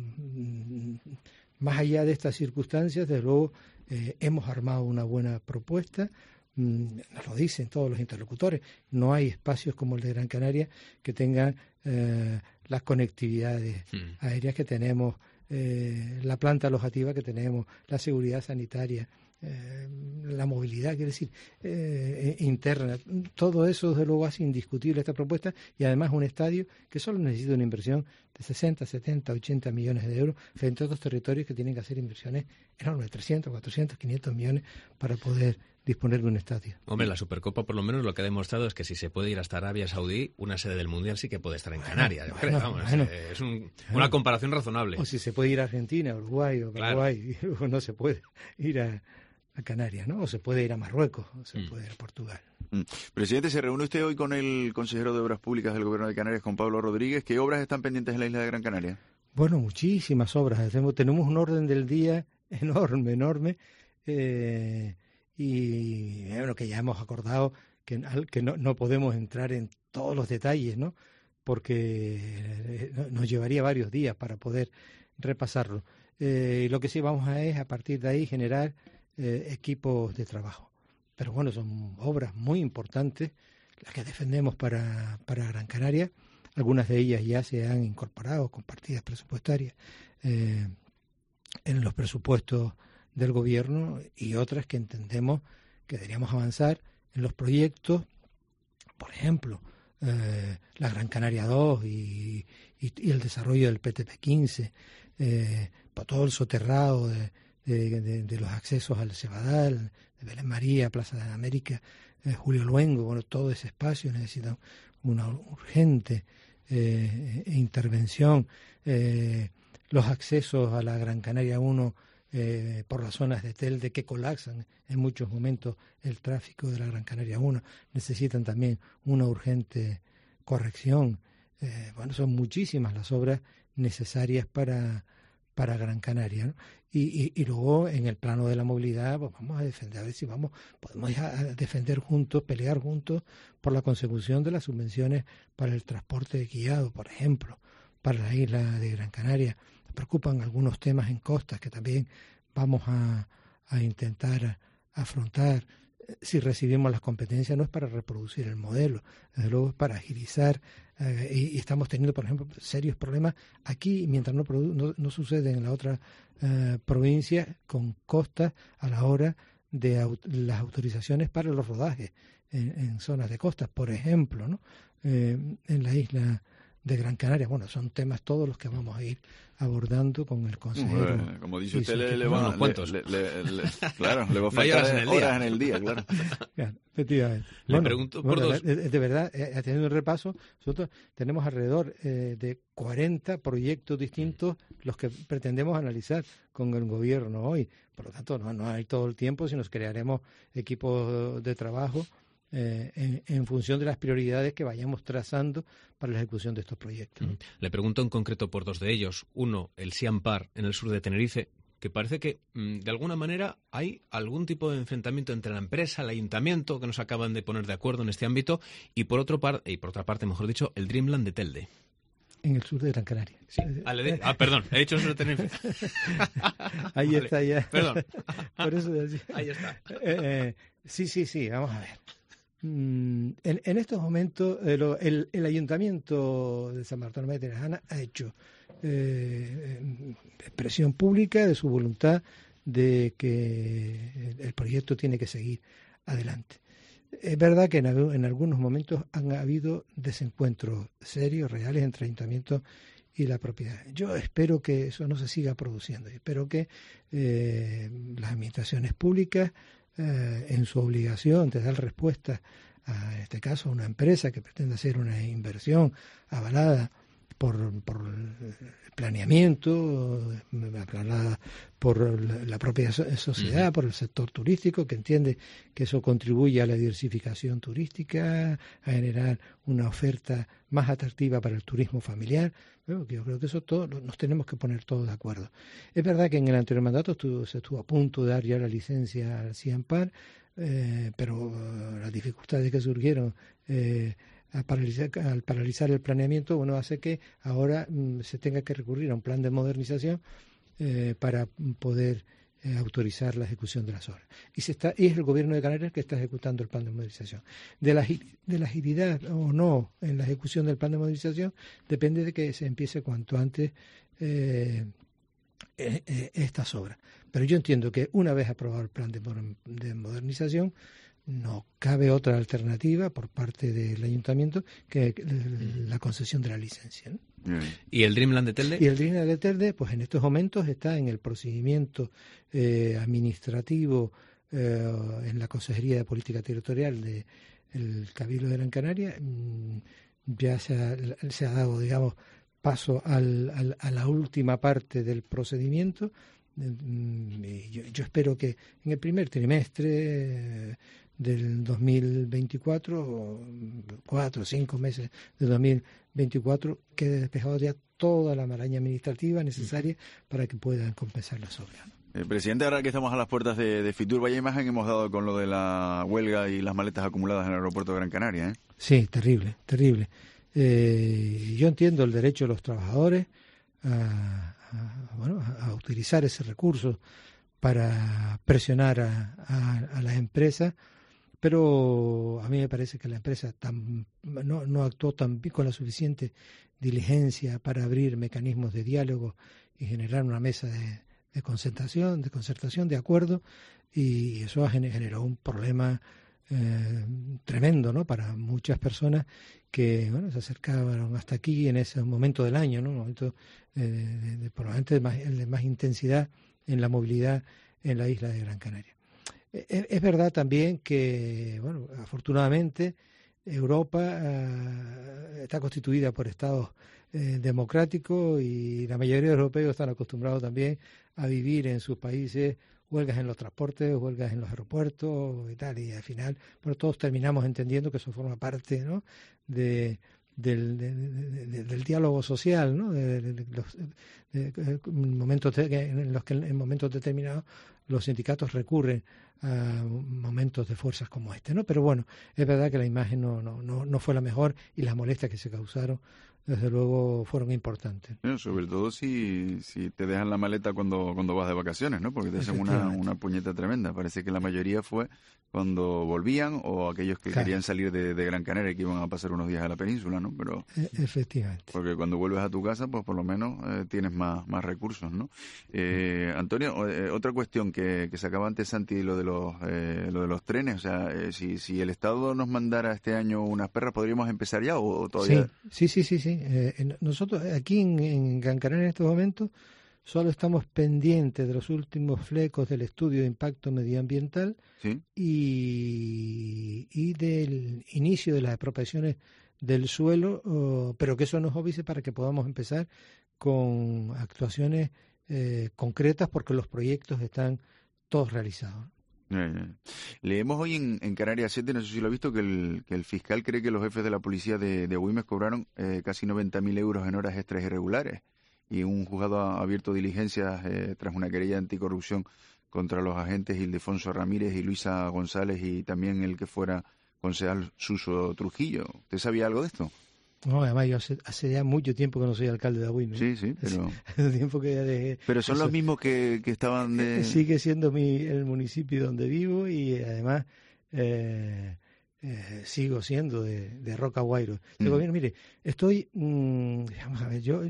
más allá de estas circunstancias, desde luego hemos armado una buena propuesta nos lo dicen todos los interlocutores, no hay espacios como el de Gran Canaria que tengan las conectividades aéreas que tenemos, la planta alojativa que tenemos, la seguridad sanitaria, la movilidad, quiero decir, interna. Todo eso, desde luego, hace indiscutible esta propuesta, y además un estadio que solo necesita una inversión de 60, 70, 80 millones de euros frente a otros territorios que tienen que hacer inversiones enormes, 300, 400, 500 millones para poder disponer de un estadio. Hombre, la Supercopa por lo menos lo que ha demostrado es que si se puede ir hasta Arabia Saudí, una sede del Mundial sí que puede estar en Canarias, yo creo. Vamos, es una comparación razonable. O si se puede ir a Argentina, Uruguay o Paraguay, claro. No se puede ir a Canarias, ¿no? O se puede ir a Marruecos, o se puede ir a Portugal. Presidente, ¿se reúne usted hoy con el consejero de Obras Públicas del Gobierno de Canarias, con Pablo Rodríguez? ¿Qué obras están pendientes en la isla de Gran Canaria? Bueno, muchísimas obras. Tenemos un orden del día enorme, y bueno, que ya hemos acordado que no podemos entrar en todos los detalles, ¿no? Porque nos llevaría varios días para poder repasarlo. Lo que sí vamos es, a partir de ahí, generar equipos de trabajo. Pero bueno, son obras muy importantes las que defendemos para Gran Canaria. Algunas de ellas ya se han incorporado con partidas presupuestarias en los presupuestos del gobierno, y otras que entendemos que deberíamos avanzar en los proyectos, por ejemplo, la Gran Canaria 2 y el desarrollo del PTP-15, por todo el soterrado de los accesos al Cebadal, de Belén María, Plaza de América, Julio Luengo. Bueno, todo ese espacio necesita una urgente intervención. Los accesos a la Gran Canaria 1 por las zonas de Telde, que colapsan en muchos momentos el tráfico de la Gran Canaria 1, necesitan también una urgente corrección. Bueno, son muchísimas las obras necesarias para Gran Canaria, ¿no? Y luego, en el plano de la movilidad, pues vamos a defender, a ver si podemos defender juntos, pelear juntos por la consecución de las subvenciones para el transporte guiado, por ejemplo, para la isla de Gran Canaria. Nos preocupan algunos temas en costas que también vamos a intentar afrontar. Si recibimos las competencias, no es para reproducir el modelo, desde luego es para agilizar, y estamos teniendo, por ejemplo, serios problemas aquí, mientras no sucede en la otra provincia, con costas a la hora de las autorizaciones para los rodajes en zonas de costas, por ejemplo, ¿no? En la isla de Gran Canaria. Bueno, son temas todos los que vamos a ir abordando con el consejero. Como dice usted, le va a faltar horas en el día, claro. Claro, efectivamente. Le pregunto por dos. De verdad, haciendo un repaso, nosotros tenemos alrededor de 40 proyectos distintos los que pretendemos analizar con el gobierno hoy. Por lo tanto, no hay todo el tiempo, sino crearemos equipos de trabajo en función de las prioridades que vayamos trazando para la ejecución de estos proyectos. Le pregunto en concreto por dos de ellos. Uno, el Siampar en el sur de Tenerife, que parece que de alguna manera hay algún tipo de enfrentamiento entre la empresa, el ayuntamiento, que nos acaban de poner de acuerdo en este ámbito, y por otra parte, mejor dicho, el Dreamland de Telde. En el sur de Gran Canaria. Sí. Perdón, he dicho el sur de Tenerife. Ahí vale. Está ya. Perdón. Por eso decía. Ahí está. Sí, vamos a ver. En estos momentos el Ayuntamiento de San Bartolomé de Tirajana ha hecho expresión pública de su voluntad de que el proyecto tiene que seguir adelante. Es verdad que en algunos momentos han habido desencuentros serios, reales, entre Ayuntamiento y la propiedad. Yo espero que eso no se siga produciendo. Espero que las administraciones públicas, en su obligación de dar respuesta a, en este caso, a una empresa que pretende hacer una inversión avalada por el planeamiento, avalada por la propia sociedad, por el sector turístico, que entiende que eso contribuye a la diversificación turística, a generar una oferta más atractiva para el turismo familiar. Bueno, yo creo que eso todo nos tenemos que poner todos de acuerdo. Es verdad que en el anterior mandato se estuvo a punto de dar ya la licencia al Siampar, pero las dificultades que surgieron al paralizar el planeamiento, bueno, hace que ahora se tenga que recurrir a un plan de modernización para poder autorizar la ejecución de las obras. Y es el gobierno de Canarias que está ejecutando el plan de modernización. De la agilidad o no en la ejecución del plan de modernización depende de que se empiece cuanto antes estas obras. Pero yo entiendo que una vez aprobado el plan de modernización, no cabe otra alternativa por parte del ayuntamiento que la concesión de la licencia, ¿no? ¿Y el Dreamland de Telde? Y el Dreamland de Telde, pues en estos momentos está en el procedimiento administrativo en la Consejería de Política Territorial del Cabildo de Gran Canaria. Ya se ha dado, digamos, paso a la última parte del procedimiento. Yo espero que en el primer trimestre del 2024, 4 o 5 meses de 2024, quede despejado ya toda la maraña administrativa necesaria para que puedan compensar las obras. Presidente, ahora que estamos a las puertas de Fitur, vaya imagen hemos dado con lo de la huelga y las maletas acumuladas en el aeropuerto de Gran Canaria, ¿eh? Sí, terrible. Yo entiendo el derecho de los trabajadores a utilizar ese recurso para presionar a las empresas, pero a mí me parece que la empresa no actuó con la suficiente diligencia para abrir mecanismos de diálogo y generar una mesa de concertación, de acuerdo, y eso generó un problema tremendo, ¿no?, para muchas personas que se acercaban hasta aquí en ese momento del año, ¿no?, un momento probablemente el de más intensidad en la movilidad en la isla de Gran Canaria. Es verdad también que, afortunadamente, Europa está constituida por estados democráticos y la mayoría de los europeos están acostumbrados también a vivir en sus países huelgas en los transportes, huelgas en los aeropuertos y tal, y al final todos terminamos entendiendo que eso forma parte, ¿no?, del diálogo social, ¿no?, momentos en los que en momentos determinados los sindicatos recurren a momentos de fuerzas como este, ¿no? Pero bueno, es verdad que la imagen no fue la mejor y las molestias que se causaron, desde luego, fueron importantes. Sobre todo si te dejan la maleta cuando vas de vacaciones, ¿no? Porque te hacen una puñeta tremenda. Parece que la mayoría fue cuando volvían o aquellos que querían salir de Gran Canaria y que iban a pasar unos días a la península, ¿no? Pero efectivamente. Porque cuando vuelves a tu casa, pues por lo menos tienes más recursos, ¿no? Antonio, otra cuestión que sacaba antes Santi, lo de los trenes, o sea, si el Estado nos mandara este año unas perras, ¿podríamos empezar ya o todavía? Sí. Nosotros aquí en Gran Canaria en estos momentos solo estamos pendientes de los últimos flecos del estudio de impacto medioambiental, ¿sí?, y del inicio de las expropiaciones del suelo, pero que eso nos obvise para que podamos empezar con actuaciones concretas, porque los proyectos están todos realizados. Leemos hoy en Canarias 7, no sé si lo ha visto, que el fiscal cree que los jefes de la policía de Agüimes cobraron casi 90.000 euros en horas extras irregulares, y un juzgado ha abierto diligencias tras una querella anticorrupción contra los agentes Ildefonso Ramírez y Luisa González, y también el que fuera concejal Suso Trujillo. ¿Usted sabía algo de esto? No, además yo hace ya mucho tiempo que no soy alcalde de Agüimes. Sí, pero... Hace tiempo que ya dejé... Pero son los mismos que estaban de... Sigue siendo el municipio donde vivo, y además sigo siendo de Roca Guairo. Digo, mire, estoy... vamos a ver, yo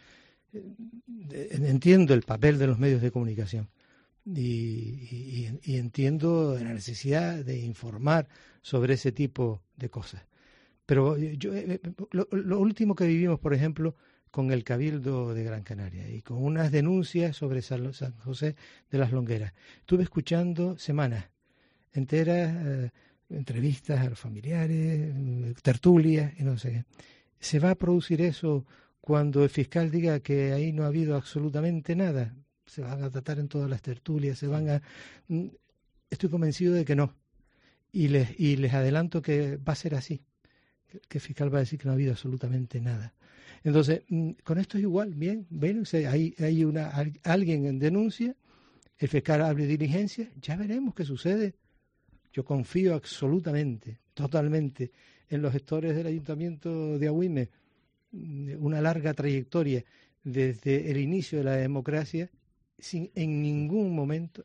entiendo el papel de los medios de comunicación y entiendo la necesidad de informar sobre ese tipo de cosas. Pero lo último que vivimos, por ejemplo, con el Cabildo de Gran Canaria y con unas denuncias sobre San José de las Longueras, estuve escuchando semanas enteras entrevistas a los familiares, tertulias y no sé qué. ¿Se va a producir eso cuando el fiscal diga que ahí no ha habido absolutamente nada? ¿Se van a tratar en todas las tertulias? Estoy convencido de que no. Y les adelanto que va a ser así. Que el fiscal va a decir que no ha habido absolutamente nada. Entonces, con esto es igual, bien, o sea, hay alguien en denuncia, el fiscal abre diligencia, ya veremos qué sucede. Yo confío absolutamente, totalmente, en los gestores del Ayuntamiento de Agüimes, una larga trayectoria desde el inicio de la democracia, sin en ningún momento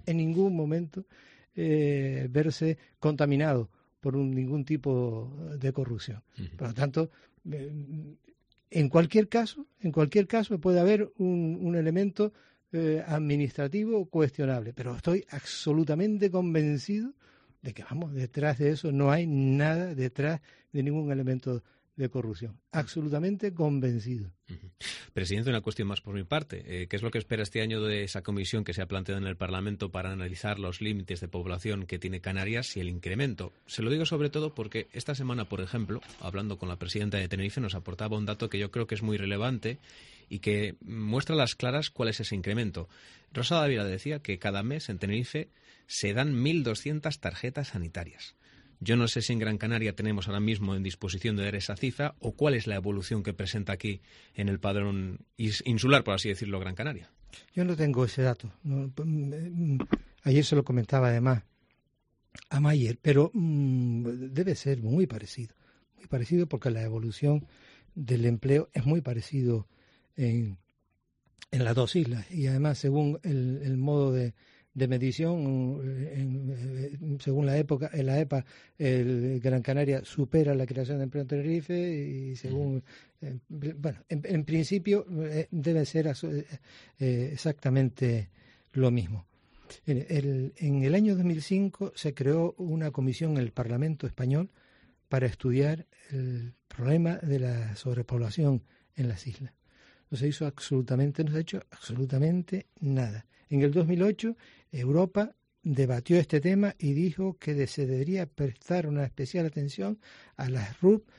verse contaminado por ningún tipo de corrupción. Por lo tanto, en cualquier caso puede haber un elemento administrativo cuestionable, pero estoy absolutamente convencido de que, detrás de eso no hay nada, detrás de ningún elemento de corrupción. Absolutamente convencido. Presidente, una cuestión más por mi parte. ¿Qué es lo que espera este año de esa comisión que se ha planteado en el Parlamento para analizar los límites de población que tiene Canarias y el incremento? Se lo digo sobre todo porque esta semana, por ejemplo, hablando con la presidenta de Tenerife, nos aportaba un dato que yo creo que es muy relevante y que muestra a las claras cuál es ese incremento. Rosa Dávila decía que cada mes en Tenerife se dan 1.200 tarjetas sanitarias. Yo no sé si en Gran Canaria tenemos ahora mismo en disposición de dar esa cifra o cuál es la evolución que presenta aquí en el padrón insular, por así decirlo, Gran Canaria. Yo no tengo ese dato. Ayer se lo comentaba además a Mayer, pero debe ser muy parecido porque la evolución del empleo es muy parecido en las dos islas y además según el modo de medición, según la época, en la EPA, el Gran Canaria supera la creación de empleo en Tenerife y según, en principio debe ser exactamente lo mismo. En el año 2005 se creó una comisión en el Parlamento español para estudiar el problema de la sobrepoblación en las islas. No se ha hecho absolutamente nada. En el 2008, Europa debatió este tema y dijo que se debería prestar una especial atención a las RUP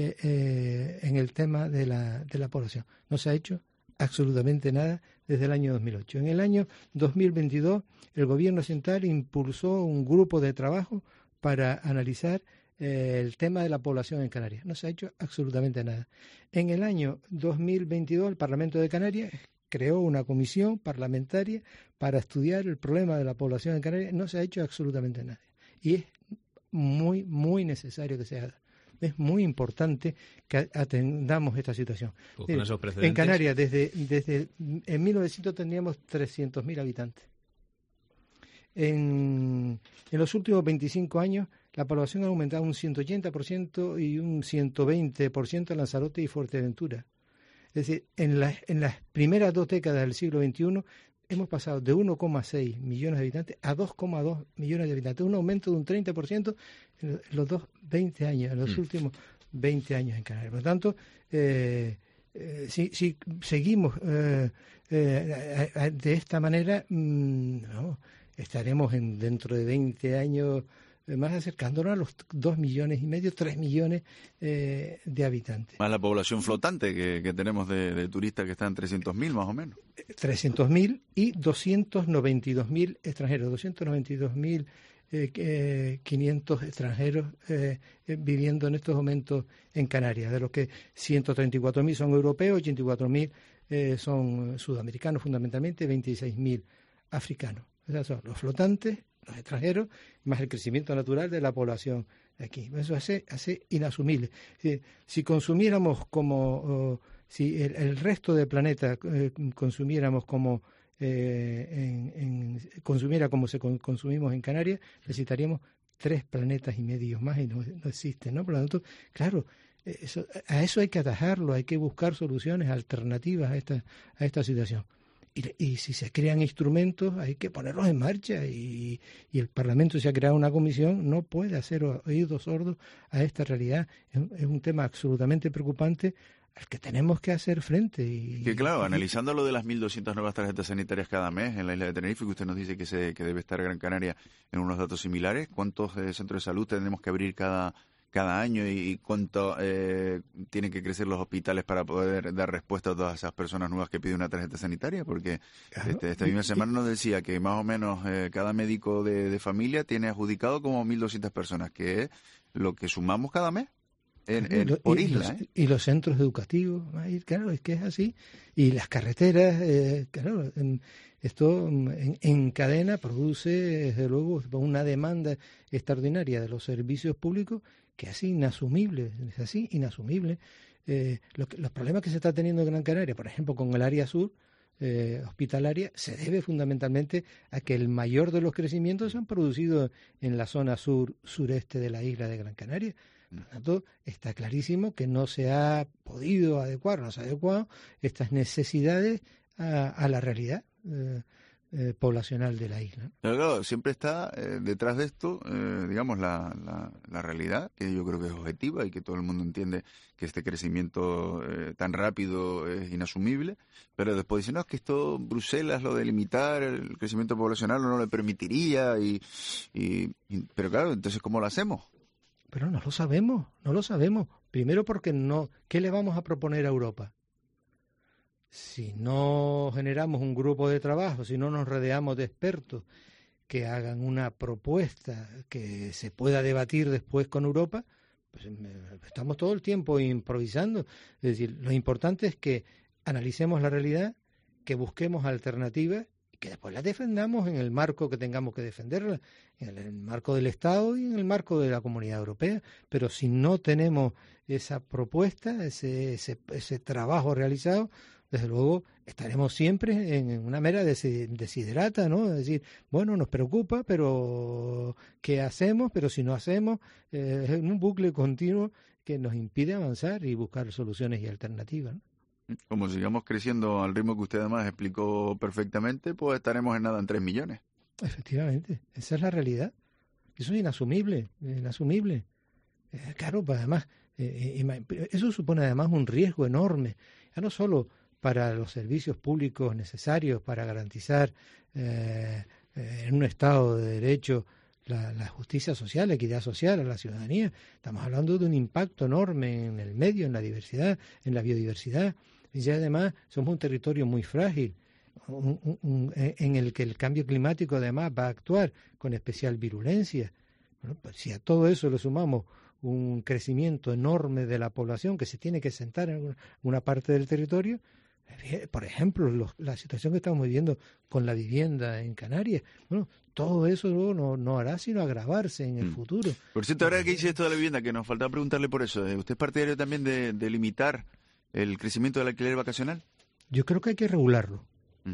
en el tema de la población. No se ha hecho absolutamente nada desde el año 2008. En el año 2022, el Gobierno central impulsó un grupo de trabajo para analizar el tema de la población en Canarias. No se ha hecho absolutamente nada. En el año 2022, el Parlamento de Canarias creó una comisión parlamentaria para estudiar el problema de la población en Canarias. No se ha hecho absolutamente nada. Y es muy, muy necesario que se haga. Es muy importante que atendamos esta situación. En Canarias, en 1900 teníamos 300.000 habitantes. En los últimos 25 años, la población ha aumentado un 180% y un 120% en Lanzarote y Fuerteventura. Es decir, en las primeras 2 décadas del siglo XXI hemos pasado de 1,6 millones de habitantes a 2,2 millones de habitantes, un aumento de un 30% en los últimos 20 años en Canarias. Por lo tanto, si seguimos de esta manera, estaremos dentro de 20 años más acercándonos a los 2,5 millones, 3 millones de habitantes. Más la población flotante que tenemos de turistas que están 300.000 más o menos. 300.000 y 292.000 extranjeros, 292.500 extranjeros viviendo en estos momentos en Canarias, de los que 134.000 son europeos, 84.000 son sudamericanos fundamentalmente, 26.000 africanos. Esos son los flotantes, los extranjeros, más el crecimiento natural de la población de aquí. Eso hace inasumible. Si consumiéramos como, si el resto del planeta consumiéramos como consumiera como consumimos en Canarias, necesitaríamos 3 planetas y medio más y no existen, ¿no? Por lo tanto, claro, a eso hay que atajarlo, hay que buscar soluciones alternativas a esta situación. Y si se crean instrumentos, hay que ponerlos en marcha. Y el Parlamento, si ha creado una comisión, no puede hacer oídos sordos a esta realidad. Es un tema absolutamente preocupante al que tenemos que hacer frente. Que claro, analizando lo de las 1.200 nuevas tarjetas sanitarias cada mes en la isla de Tenerife, que usted nos dice que debe estar Gran Canaria en unos datos similares, ¿cuántos centros de salud tenemos que abrir cada año y cuánto tienen que crecer los hospitales para poder dar respuesta a todas esas personas nuevas que piden una tarjeta sanitaria? Porque claro, esta misma semana nos decía que más o menos cada médico de familia tiene adjudicado como 1.200 personas, que es lo que sumamos cada mes por isla. Y los centros educativos, claro, es que es así. Y las carreteras, claro, esto en cadena produce, desde luego, una demanda extraordinaria de los servicios públicos que es inasumible, Los problemas que se está teniendo en Gran Canaria, por ejemplo, con el área sur, hospitalaria se debe fundamentalmente a que el mayor de los crecimientos se han producido en la zona sureste de la isla de Gran Canaria. Por lo tanto, está clarísimo que no se ha podido adecuar, no se ha adecuado estas necesidades a la realidad poblacional de la isla. Pero claro, siempre está detrás de esto, digamos, la realidad, que yo creo que es objetiva y que todo el mundo entiende que este crecimiento tan rápido es inasumible, pero después dicen, no, es que esto Bruselas, lo de limitar el crecimiento poblacional no le permitiría, pero claro, entonces ¿cómo lo hacemos? Pero no lo sabemos. Primero porque no, ¿qué le vamos a proponer a Europa? Si no generamos un grupo de trabajo, si no nos rodeamos de expertos que hagan una propuesta que se pueda debatir después con Europa, pues estamos todo el tiempo improvisando. Es decir, lo importante es que analicemos la realidad, que busquemos alternativas y que después las defendamos en el marco que tengamos que defenderla, en el marco del Estado y en el marco de la Comunidad Europea. Pero si no tenemos esa propuesta, ese trabajo realizado, desde luego estaremos siempre en una mera desiderata, ¿no? Es decir, bueno, nos preocupa, pero ¿qué hacemos? Pero si no hacemos, es un bucle continuo que nos impide avanzar y buscar soluciones y alternativas, ¿no? Como sigamos creciendo al ritmo que usted además explicó perfectamente, pues estaremos en nada en 3 millones. Efectivamente, esa es la realidad. Eso es inasumible. Claro, pues además, eso supone además un riesgo enorme, ya no solo para los servicios públicos necesarios para garantizar en un Estado de Derecho la justicia social, la equidad social a la ciudadanía. Estamos hablando de un impacto enorme en el medio, en la diversidad, en la biodiversidad. Y además somos un territorio muy frágil, en el que el cambio climático además va a actuar con especial virulencia. Bueno, pues si a todo eso le sumamos un crecimiento enorme de la población que se tiene que sentar en una parte del territorio, por ejemplo, la situación que estamos viviendo con la vivienda en Canarias, bueno, todo eso luego no hará sino agravarse en el futuro. Por cierto, ahora que dice esto de la vivienda, que nos faltaba preguntarle por eso, ¿usted es partidario también de limitar el crecimiento del alquiler vacacional? Yo creo que hay que regularlo.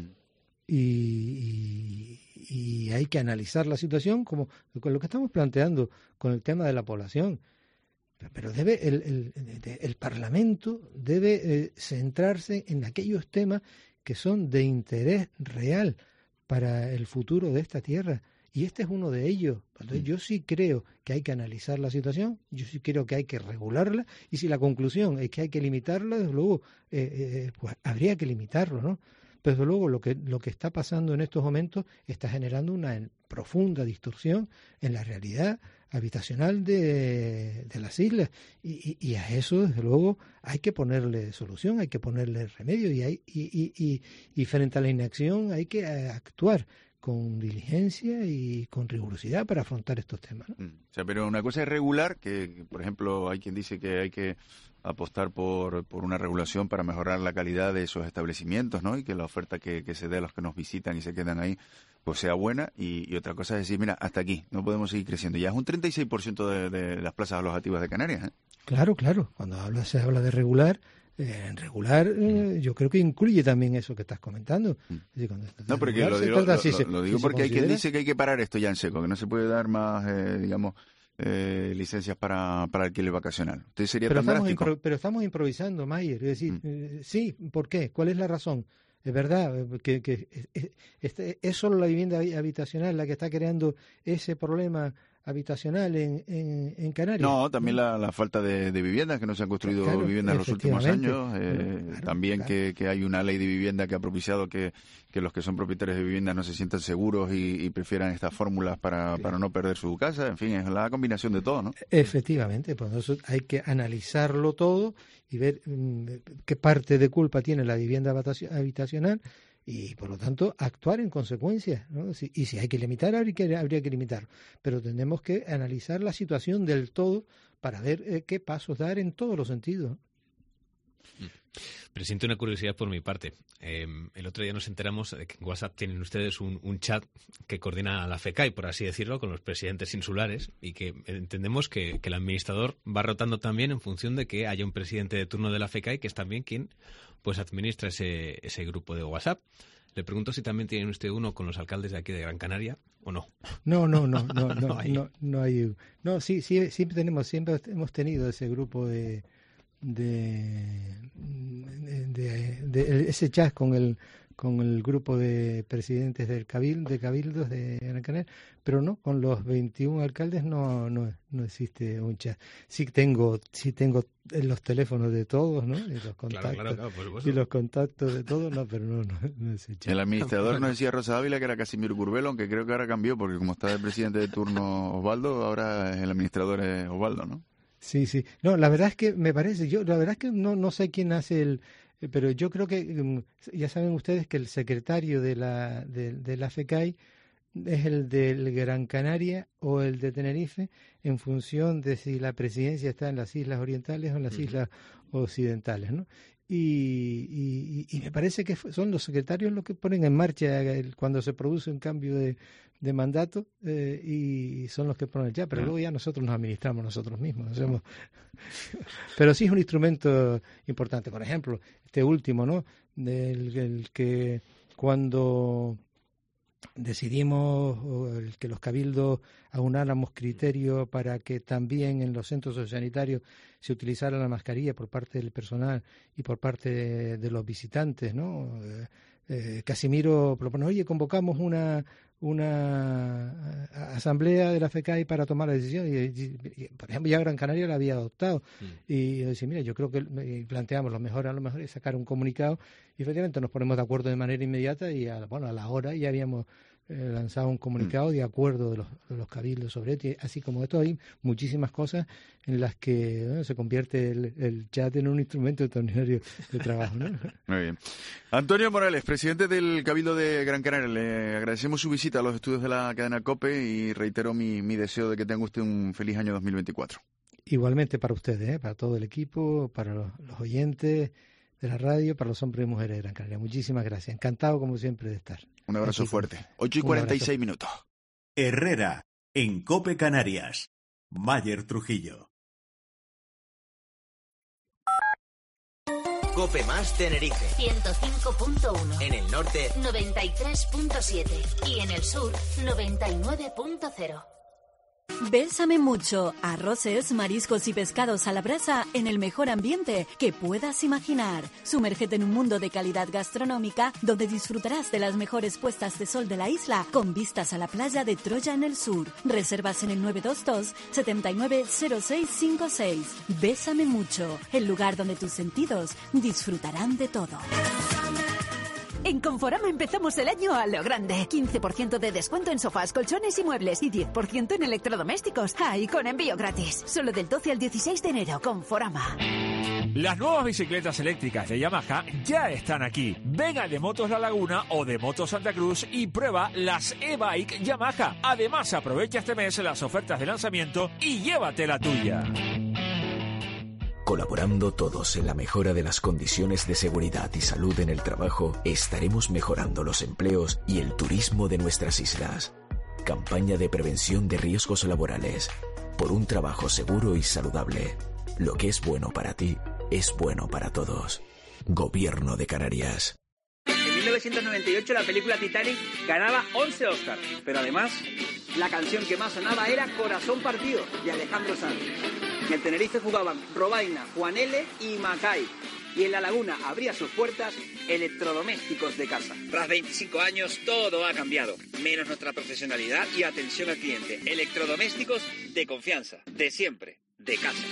Y hay que analizar la situación como con lo que estamos planteando con el tema de la población. Pero el Parlamento debe centrarse en aquellos temas que son de interés real para el futuro de esta tierra. Y este es uno de ellos. Entonces, yo sí creo que hay que analizar la situación, yo sí creo que hay que regularla, y si la conclusión es que hay que limitarla, desde luego, pues habría que limitarlo, ¿no? Pero desde luego lo que está pasando en estos momentos está generando una profunda distorsión en la realidad habitacional de las islas, y a eso desde luego hay que ponerle solución, hay que ponerle remedio, y frente a la inacción hay que actuar con diligencia y con rigurosidad para afrontar estos temas, ¿no? O sea, pero una cosa es regular, que por ejemplo hay quien dice que hay que apostar por una regulación para mejorar la calidad de esos establecimientos, ¿no? Y que la oferta que se dé a los que nos visitan y se quedan ahí pues sea buena, y otra cosa es decir, mira, hasta aquí, no podemos seguir creciendo. Ya es un 36% de las plazas alojativas de Canarias, ¿eh? Claro, cuando se habla de regular, yo creo que incluye también eso que estás comentando. Es decir, no, porque lo digo porque hay quien dice que hay que parar esto ya en seco, que no se puede dar más, licencias para alquiler vacacional. ¿Usted sería tan drástico? Pero estamos improvisando, Mayer. Es decir, sí, ¿por qué? ¿Cuál es la razón? Es verdad que es solo la vivienda habitacional la que está creando ese problema habitacional en Canarias. No, también la falta de viviendas, que no se han construido viviendas en los últimos años. También que hay una ley de vivienda que ha propiciado que los que son propietarios de viviendas no se sientan seguros y prefieran estas fórmulas para no perder su casa. En fin, es la combinación de todo, ¿no? Efectivamente, pues eso hay que analizarlo todo y ver qué parte de culpa tiene la vivienda habitacional, y por lo tanto actuar en consecuencia, ¿no? Y si hay que limitar, habría que limitar, pero tenemos que analizar la situación del todo para ver qué pasos dar en todos los sentidos. Pero siento una curiosidad por mi parte. El otro día nos enteramos de que en WhatsApp tienen ustedes un chat que coordina la FECAI, por así decirlo, con los presidentes insulares, y que entendemos que el administrador va rotando también en función de que haya un presidente de turno de la FECAI, que es también quien pues administra ese grupo de WhatsApp. Le pregunto si también tiene usted uno con los alcaldes de aquí de Gran Canaria o no. No hay. No, sí siempre hemos tenido ese grupo de ese chat con el grupo de presidentes de cabildos de Gran Canaria, pero no, con los 21 alcaldes no existe un chat. Sí tengo los teléfonos de todos, ¿no? Y los contactos, claro, y los contactos de todos, no, pero no es el chat. El administrador nos decía Rosa Ávila que era Casimiro Curbelo, aunque creo que ahora cambió, porque como está el presidente de turno Osvaldo, ahora el administrador es Osvaldo, ¿no? Sí. No, la verdad es que me parece, la verdad es que no sé quién hace pero yo creo que ya saben ustedes que el secretario de la FECAI es el del Gran Canaria o el de Tenerife, en función de si la presidencia está en las Islas Orientales o en las Islas Occidentales, ¿no? Y me parece que son los secretarios los que ponen en marcha cuando se produce un cambio de mandato, y son los que ponen el chat, pero luego ya nosotros nos administramos nosotros mismos. Pero sí es un instrumento importante. Por ejemplo, este último, ¿no? El que cuando decidimos que los cabildos aunáramos criterios para que también en los centros sociosanitarios se utilizara la mascarilla por parte del personal y por parte de los visitantes, ¿no? Casimiro propone, oye, convocamos una asamblea de la FECAI para tomar la decisión, y por ejemplo ya Gran Canaria la había adoptado, y yo decía, mira, yo creo que planteamos lo mejor es sacar un comunicado, y efectivamente nos ponemos de acuerdo de manera inmediata, y a la hora ya habíamos lanzado un comunicado de acuerdo de los cabildos sobre esto. Así como esto, hay muchísimas cosas en las que se convierte el chat en un instrumento extraordinario de trabajo, ¿no? Muy bien. Antonio Morales, presidente del Cabildo de Gran Canaria, le agradecemos su visita a los estudios de la cadena COPE y reitero mi deseo de que tenga usted un feliz año 2024. Igualmente para ustedes, para todo el equipo, para los oyentes de la radio, para los hombres y mujeres de Gran Canaria. Muchísimas gracias. Encantado, como siempre, de estar. Un abrazo fuerte. 8:46 minutos. Herrera, en COPE Canarias. Mayer Trujillo. COPE Más Tenerife. 105.1. En el norte. 93.7. Y en el sur, 99.0. Bésame mucho. Arroces, mariscos y pescados a la brasa en el mejor ambiente que puedas imaginar. Sumérgete en un mundo de calidad gastronómica donde disfrutarás de las mejores puestas de sol de la isla con vistas a la playa de Troya en el sur. Reservas en el 922-790656. Bésame mucho. El lugar donde tus sentidos disfrutarán de todo. En Conforama empezamos el año a lo grande. 15% de descuento en sofás, colchones y muebles y 10% en electrodomésticos. Y con envío gratis. Solo del 12 al 16 de enero. Conforama. Las nuevas bicicletas eléctricas de Yamaha ya están aquí. Ven a de Motos La Laguna o de Motos Santa Cruz y prueba las e-bike Yamaha. Además, aprovecha este mes las ofertas de lanzamiento y llévate la tuya. Colaborando todos en la mejora de las condiciones de seguridad y salud en el trabajo, estaremos mejorando los empleos y el turismo de nuestras islas. Campaña de prevención de riesgos laborales. Por un trabajo seguro y saludable. Lo que es bueno para ti, es bueno para todos. Gobierno de Canarias. En 1998 la película Titanic ganaba 11 Oscars, pero además la canción que más sonaba era Corazón Partido, de Alejandro Sanz. En el Tenerife jugaban Robaina, Juan L. y Macay. Y en La Laguna abría sus puertas Electrodomésticos de Casa. Tras 25 años todo ha cambiado, menos nuestra profesionalidad y atención al cliente. Electrodomésticos de confianza, de siempre, de casa.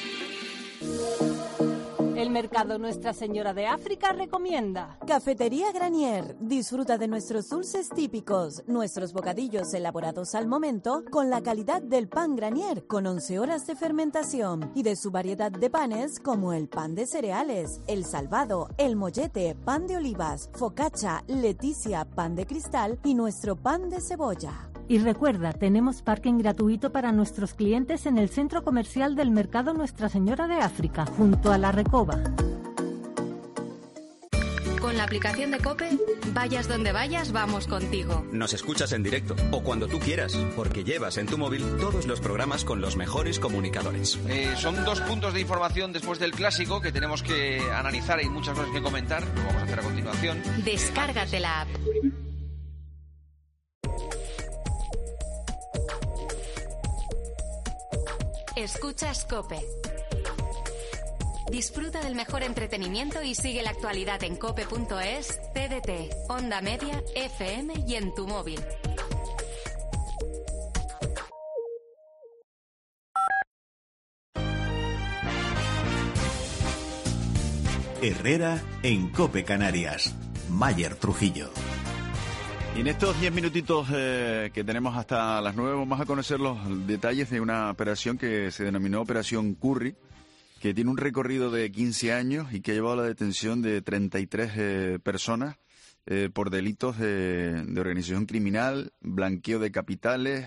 El mercado Nuestra Señora de África recomienda. Cafetería Granier. Disfruta de nuestros dulces típicos, nuestros bocadillos elaborados al momento con la calidad del pan Granier con 11 horas de fermentación y de su variedad de panes como el pan de cereales, el salvado, el mollete, pan de olivas, focaccia, leticia, pan de cristal y nuestro pan de cebolla. Y recuerda, tenemos parking gratuito para nuestros clientes en el centro comercial del mercado Nuestra Señora de África, junto a la Recoba. Con la aplicación de COPE, vayas donde vayas, vamos contigo. Nos escuchas en directo o cuando tú quieras, porque llevas en tu móvil todos los programas con los mejores comunicadores. Son 2 puntos de información después del clásico que tenemos que analizar. Hay muchas cosas que comentar, lo vamos a hacer a continuación. Descárgate la app. Escuchas COPE. Disfruta del mejor entretenimiento y sigue la actualidad en cope.es, TDT, Onda Media, FM y en tu móvil. Herrera en COPE Canarias. Mayer Trujillo. Y en estos 10 minutitos que tenemos hasta las 9 vamos a conocer los detalles de una operación que se denominó Operación Curry, que tiene un recorrido de 15 años y que ha llevado a la detención de 33 personas por delitos de organización criminal, blanqueo de capitales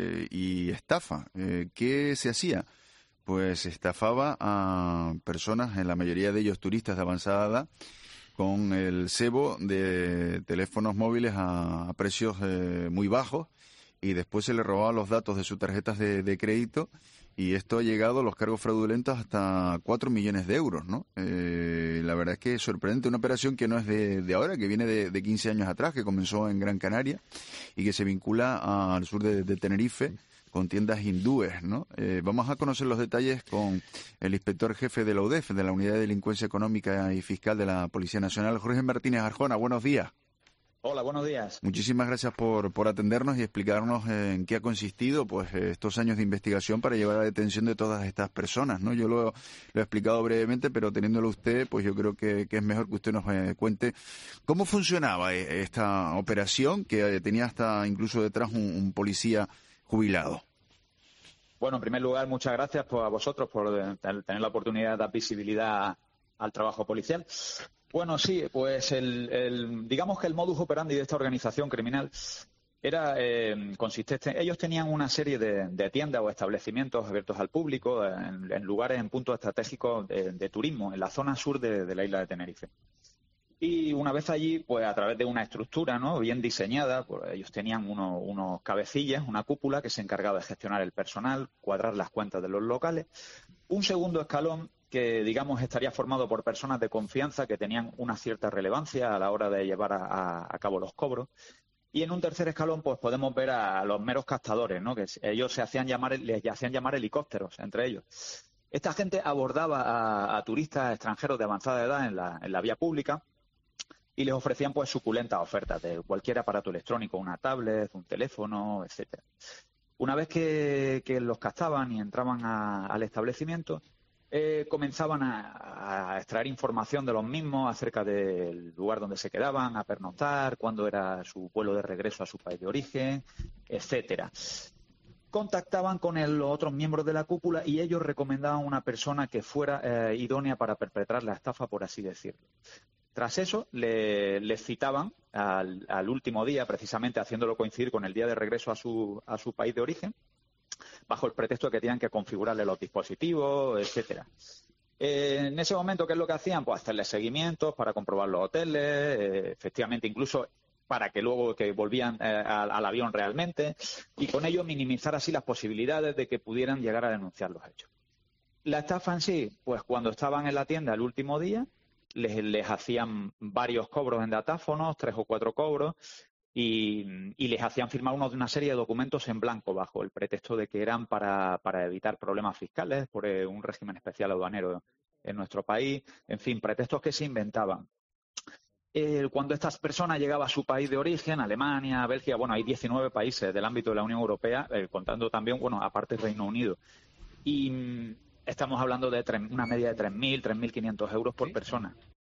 y estafa. ¿Qué se hacía? Pues estafaba a personas, en la mayoría de ellos turistas de avanzada edad, con el cebo de teléfonos móviles a precios muy bajos, y después se le robaban los datos de sus tarjetas de crédito, y esto ha llegado, los cargos fraudulentos, hasta 4 millones de euros, ¿no? La verdad es que es sorprendente, una operación que no es de ahora, que viene de 15 años atrás, que comenzó en Gran Canaria y que se vincula al sur de Tenerife, con tiendas hindúes, ¿no? Vamos a conocer los detalles con el inspector jefe de la UDEF, de la Unidad de Delincuencia Económica y Fiscal de la Policía Nacional, Jorge Martínez Arjona. Buenos días. Hola, buenos días. Muchísimas gracias por atendernos y explicarnos en qué ha consistido pues estos años de investigación para llevar a la detención de todas estas personas, ¿no? Yo lo he explicado brevemente, pero teniéndolo usted, pues yo creo que es mejor que usted nos cuente cómo funcionaba esta operación, que tenía hasta incluso detrás un policía jubilado. Bueno, en primer lugar, muchas gracias a vosotros por tener la oportunidad de dar visibilidad al trabajo policial. Bueno, sí, pues digamos que el modus operandi de esta organización criminal era consistente. Ellos tenían una serie de tiendas o establecimientos abiertos al público en lugares, en puntos estratégicos de turismo, en la zona sur de la isla de Tenerife. Y una vez allí, pues a través de una estructura, ¿no?, bien diseñada, pues ellos tenían unos cabecillas, una cúpula que se encargaba de gestionar el personal, cuadrar las cuentas de los locales. Un segundo escalón que, digamos, estaría formado por personas de confianza que tenían una cierta relevancia a la hora de llevar a cabo los cobros. Y en un tercer escalón, pues podemos ver a los meros captadores, ¿no?, que ellos les hacían llamar helicópteros entre ellos. Esta gente abordaba a turistas extranjeros de avanzada edad en la vía pública, y les ofrecían pues suculentas ofertas de cualquier aparato electrónico, una tablet, un teléfono, etcétera. Una vez que los captaban y entraban al establecimiento, comenzaban a extraer información de los mismos acerca del lugar donde se quedaban, a pernoctar, cuándo era su vuelo de regreso a su país de origen, etcétera. Contactaban con los otros miembros de la cúpula y ellos recomendaban una persona que fuera idónea para perpetrar la estafa, por así decirlo. Tras eso, les citaban al último día, precisamente haciéndolo coincidir con el día de regreso a su país de origen, bajo el pretexto de que tenían que configurarle los dispositivos, etcétera. En ese momento, ¿qué es lo que hacían? Pues hacerles seguimientos para comprobar los hoteles, efectivamente, incluso para que luego que volvían al avión realmente, y con ello minimizar así las posibilidades de que pudieran llegar a denunciar los hechos. La estafa en sí, pues cuando estaban en la tienda el último día, les hacían varios cobros en datáfonos, 3 o 4 cobros, y les hacían firmar una serie de documentos en blanco bajo el pretexto de que eran para evitar problemas fiscales por un régimen especial aduanero en nuestro país, en fin, pretextos que se inventaban. Cuando estas personas llegaban a su país de origen, Alemania, Bélgica, bueno, hay 19 países del ámbito de la Unión Europea, contando también, bueno, aparte Reino Unido, y estamos hablando de una media de 3.000, 3.500 euros por persona.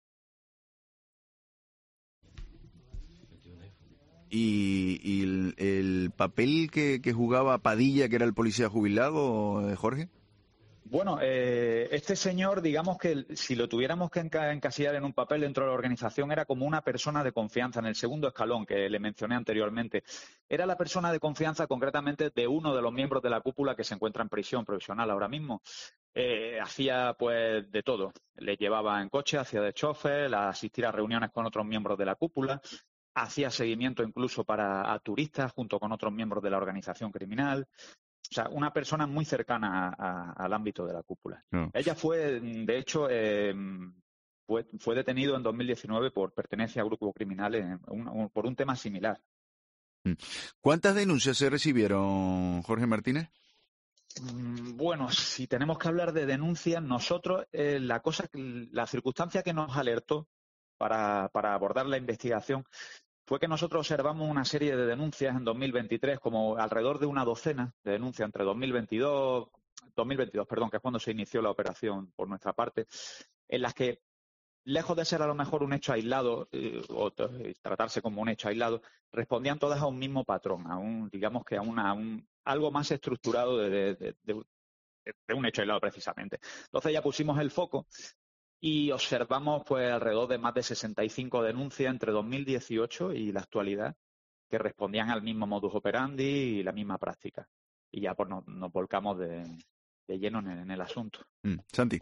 ¿Y el papel que jugaba Padilla, que era el policía jubilado, Jorge? Bueno, este señor, digamos que si lo tuviéramos que encasillar en un papel dentro de la organización, era como una persona de confianza en el segundo escalón que le mencioné anteriormente. Era la persona de confianza concretamente de uno de los miembros de la cúpula que se encuentra en prisión provisional ahora mismo. Hacía pues de todo. Le llevaba en coche, hacía de chofer, asistía a reuniones con otros miembros de la cúpula, hacía seguimiento incluso a turistas junto con otros miembros de la organización criminal. O sea, una persona muy cercana al ámbito de la cúpula. No. Ella fue, de hecho, fue detenido en 2019 por pertenencia a grupo criminal por un tema similar. ¿Cuántas denuncias se recibieron, Jorge Martínez? Bueno, si tenemos que hablar de denuncias, nosotros la circunstancia que nos alertó para abordar la investigación fue que nosotros observamos una serie de denuncias en 2023, como alrededor de una docena de denuncias entre 2022, que es cuando se inició la operación por nuestra parte, en las que, lejos de ser a lo mejor un hecho aislado o tratarse como un hecho aislado, respondían todas a un mismo patrón, digamos que a algo más estructurado de un hecho aislado precisamente. Entonces ya pusimos el foco y observamos pues alrededor de más de 65 denuncias entre 2018 y la actualidad que respondían al mismo modus operandi y la misma práctica. Y ya pues nos volcamos de lleno en el asunto. Santi.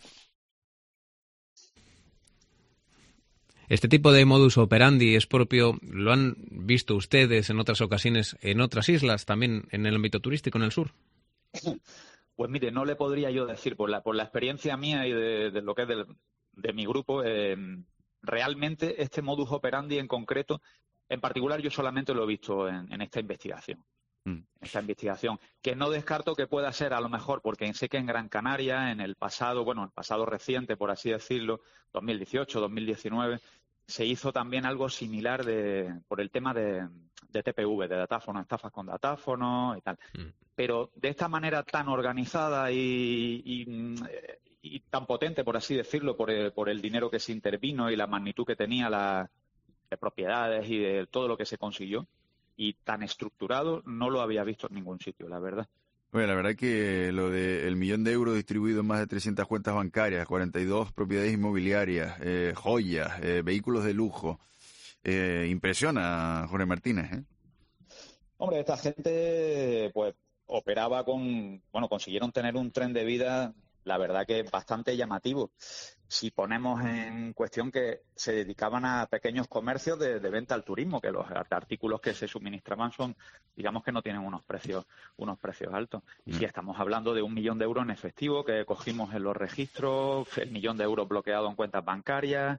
¿Este tipo de modus operandi es propio, lo han visto ustedes en otras ocasiones en otras islas, también en el ámbito turístico en el sur? Pues mire, no le podría yo decir, por la experiencia mía y de lo que es de mi grupo, realmente este modus operandi en concreto, en particular yo solamente lo he visto en esta investigación. Esta investigación, que no descarto que pueda ser a lo mejor, porque sé que en Gran Canaria, en el pasado reciente, por así decirlo, 2018, 2019, se hizo también algo similar por el tema de TPV, de datáfonos, estafas con datáfonos y tal. Pero de esta manera tan organizada y tan potente, por así decirlo, por el dinero que se intervino y la magnitud que tenía de propiedades y de todo lo que se consiguió, y tan estructurado, no lo había visto en ningún sitio, la verdad. Bueno, la verdad que lo del 1 millón de euros distribuido en más de 300 cuentas bancarias, 42 propiedades inmobiliarias, joyas, vehículos de lujo, impresiona, Jorge Martínez, ¿eh? Hombre, esta gente pues operaba consiguieron tener un tren de vida, la verdad que bastante llamativo. Si ponemos en cuestión que se dedicaban a pequeños comercios de venta al turismo, que los artículos que se suministraban digamos que no tienen unos precios altos. Y si estamos hablando de 1 millón de euros en efectivo que cogimos en los registros, el 1 millón de euros bloqueado en cuentas bancarias,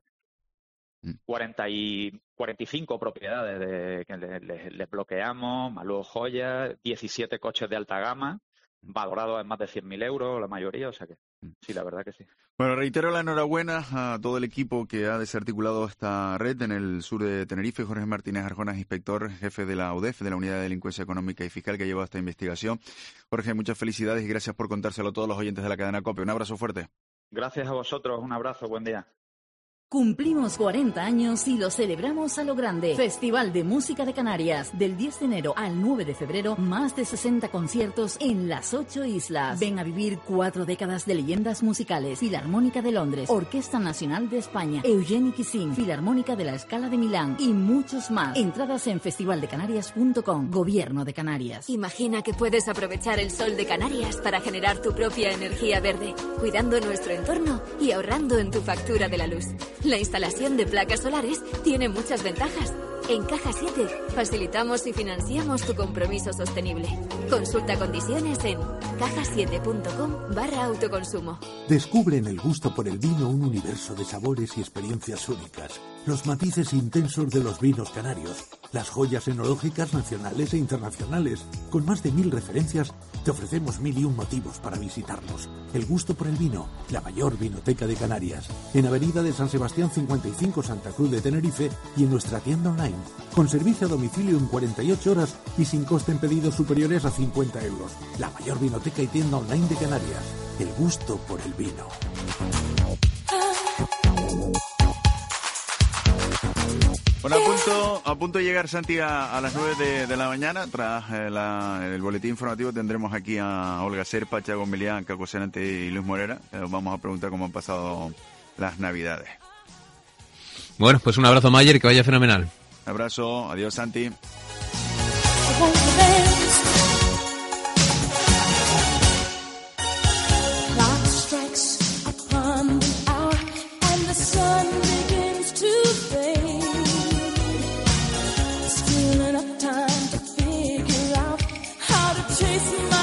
45 propiedades que les bloqueamos, más luego joyas, 17 coches de alta gama, valorados en más de 100.000 euros, la mayoría, o sea que sí, la verdad que sí. Bueno, reitero la enhorabuena a todo el equipo que ha desarticulado esta red en el sur de Tenerife. Jorge Martínez Arjona, inspector jefe de la UDEF, de la Unidad de Delincuencia Económica y Fiscal, que ha llevado esta investigación. Jorge, muchas felicidades y gracias por contárselo a todos los oyentes de la cadena COPE. Un abrazo fuerte. Gracias a vosotros, un abrazo, buen día. Cumplimos 40 años y lo celebramos a lo grande. Festival de Música de Canarias. Del 10 de enero al 9 de febrero, más de 60 conciertos en las 8 islas. Ven a vivir 4 décadas de leyendas musicales. Filarmónica de Londres, Orquesta Nacional de España, Eugeni Kissin, Filarmónica de la Scala de Milán y muchos más. Entradas en festivaldecanarias.com. Gobierno de Canarias. Imagina que puedes aprovechar el sol de Canarias para generar tu propia energía verde, cuidando nuestro entorno y ahorrando en tu factura de la luz. La instalación de placas solares tiene muchas ventajas. En Caja 7 facilitamos y financiamos tu compromiso sostenible. Consulta condiciones en cajasiete.com/autoconsumo. Descubre en el gusto por el vino un universo de sabores y experiencias únicas. Los matices intensos de los vinos canarios. Las joyas enológicas nacionales e internacionales. Con más de 1000 referencias, te ofrecemos 1001 motivos para visitarnos. El gusto por el vino, la mayor vinoteca de Canarias. En Avenida de San Sebastián 55, Santa Cruz de Tenerife, y en nuestra tienda online. Con servicio a domicilio en 48 horas y sin coste en pedidos superiores a 50 euros. La mayor vinoteca y tienda online de Canarias. El gusto por el vino. Bueno, A punto de llegar, Santi, a las 9 de la mañana. Tras el boletín informativo tendremos aquí a Olga Serpa, Chago Melián, Caco Senante y Luis Morera. Vamos a preguntar cómo han pasado las Navidades. Bueno, pues un abrazo, Mayer, que vaya fenomenal. Un abrazo, adiós, Santi. Still enough time to figure out how to chase my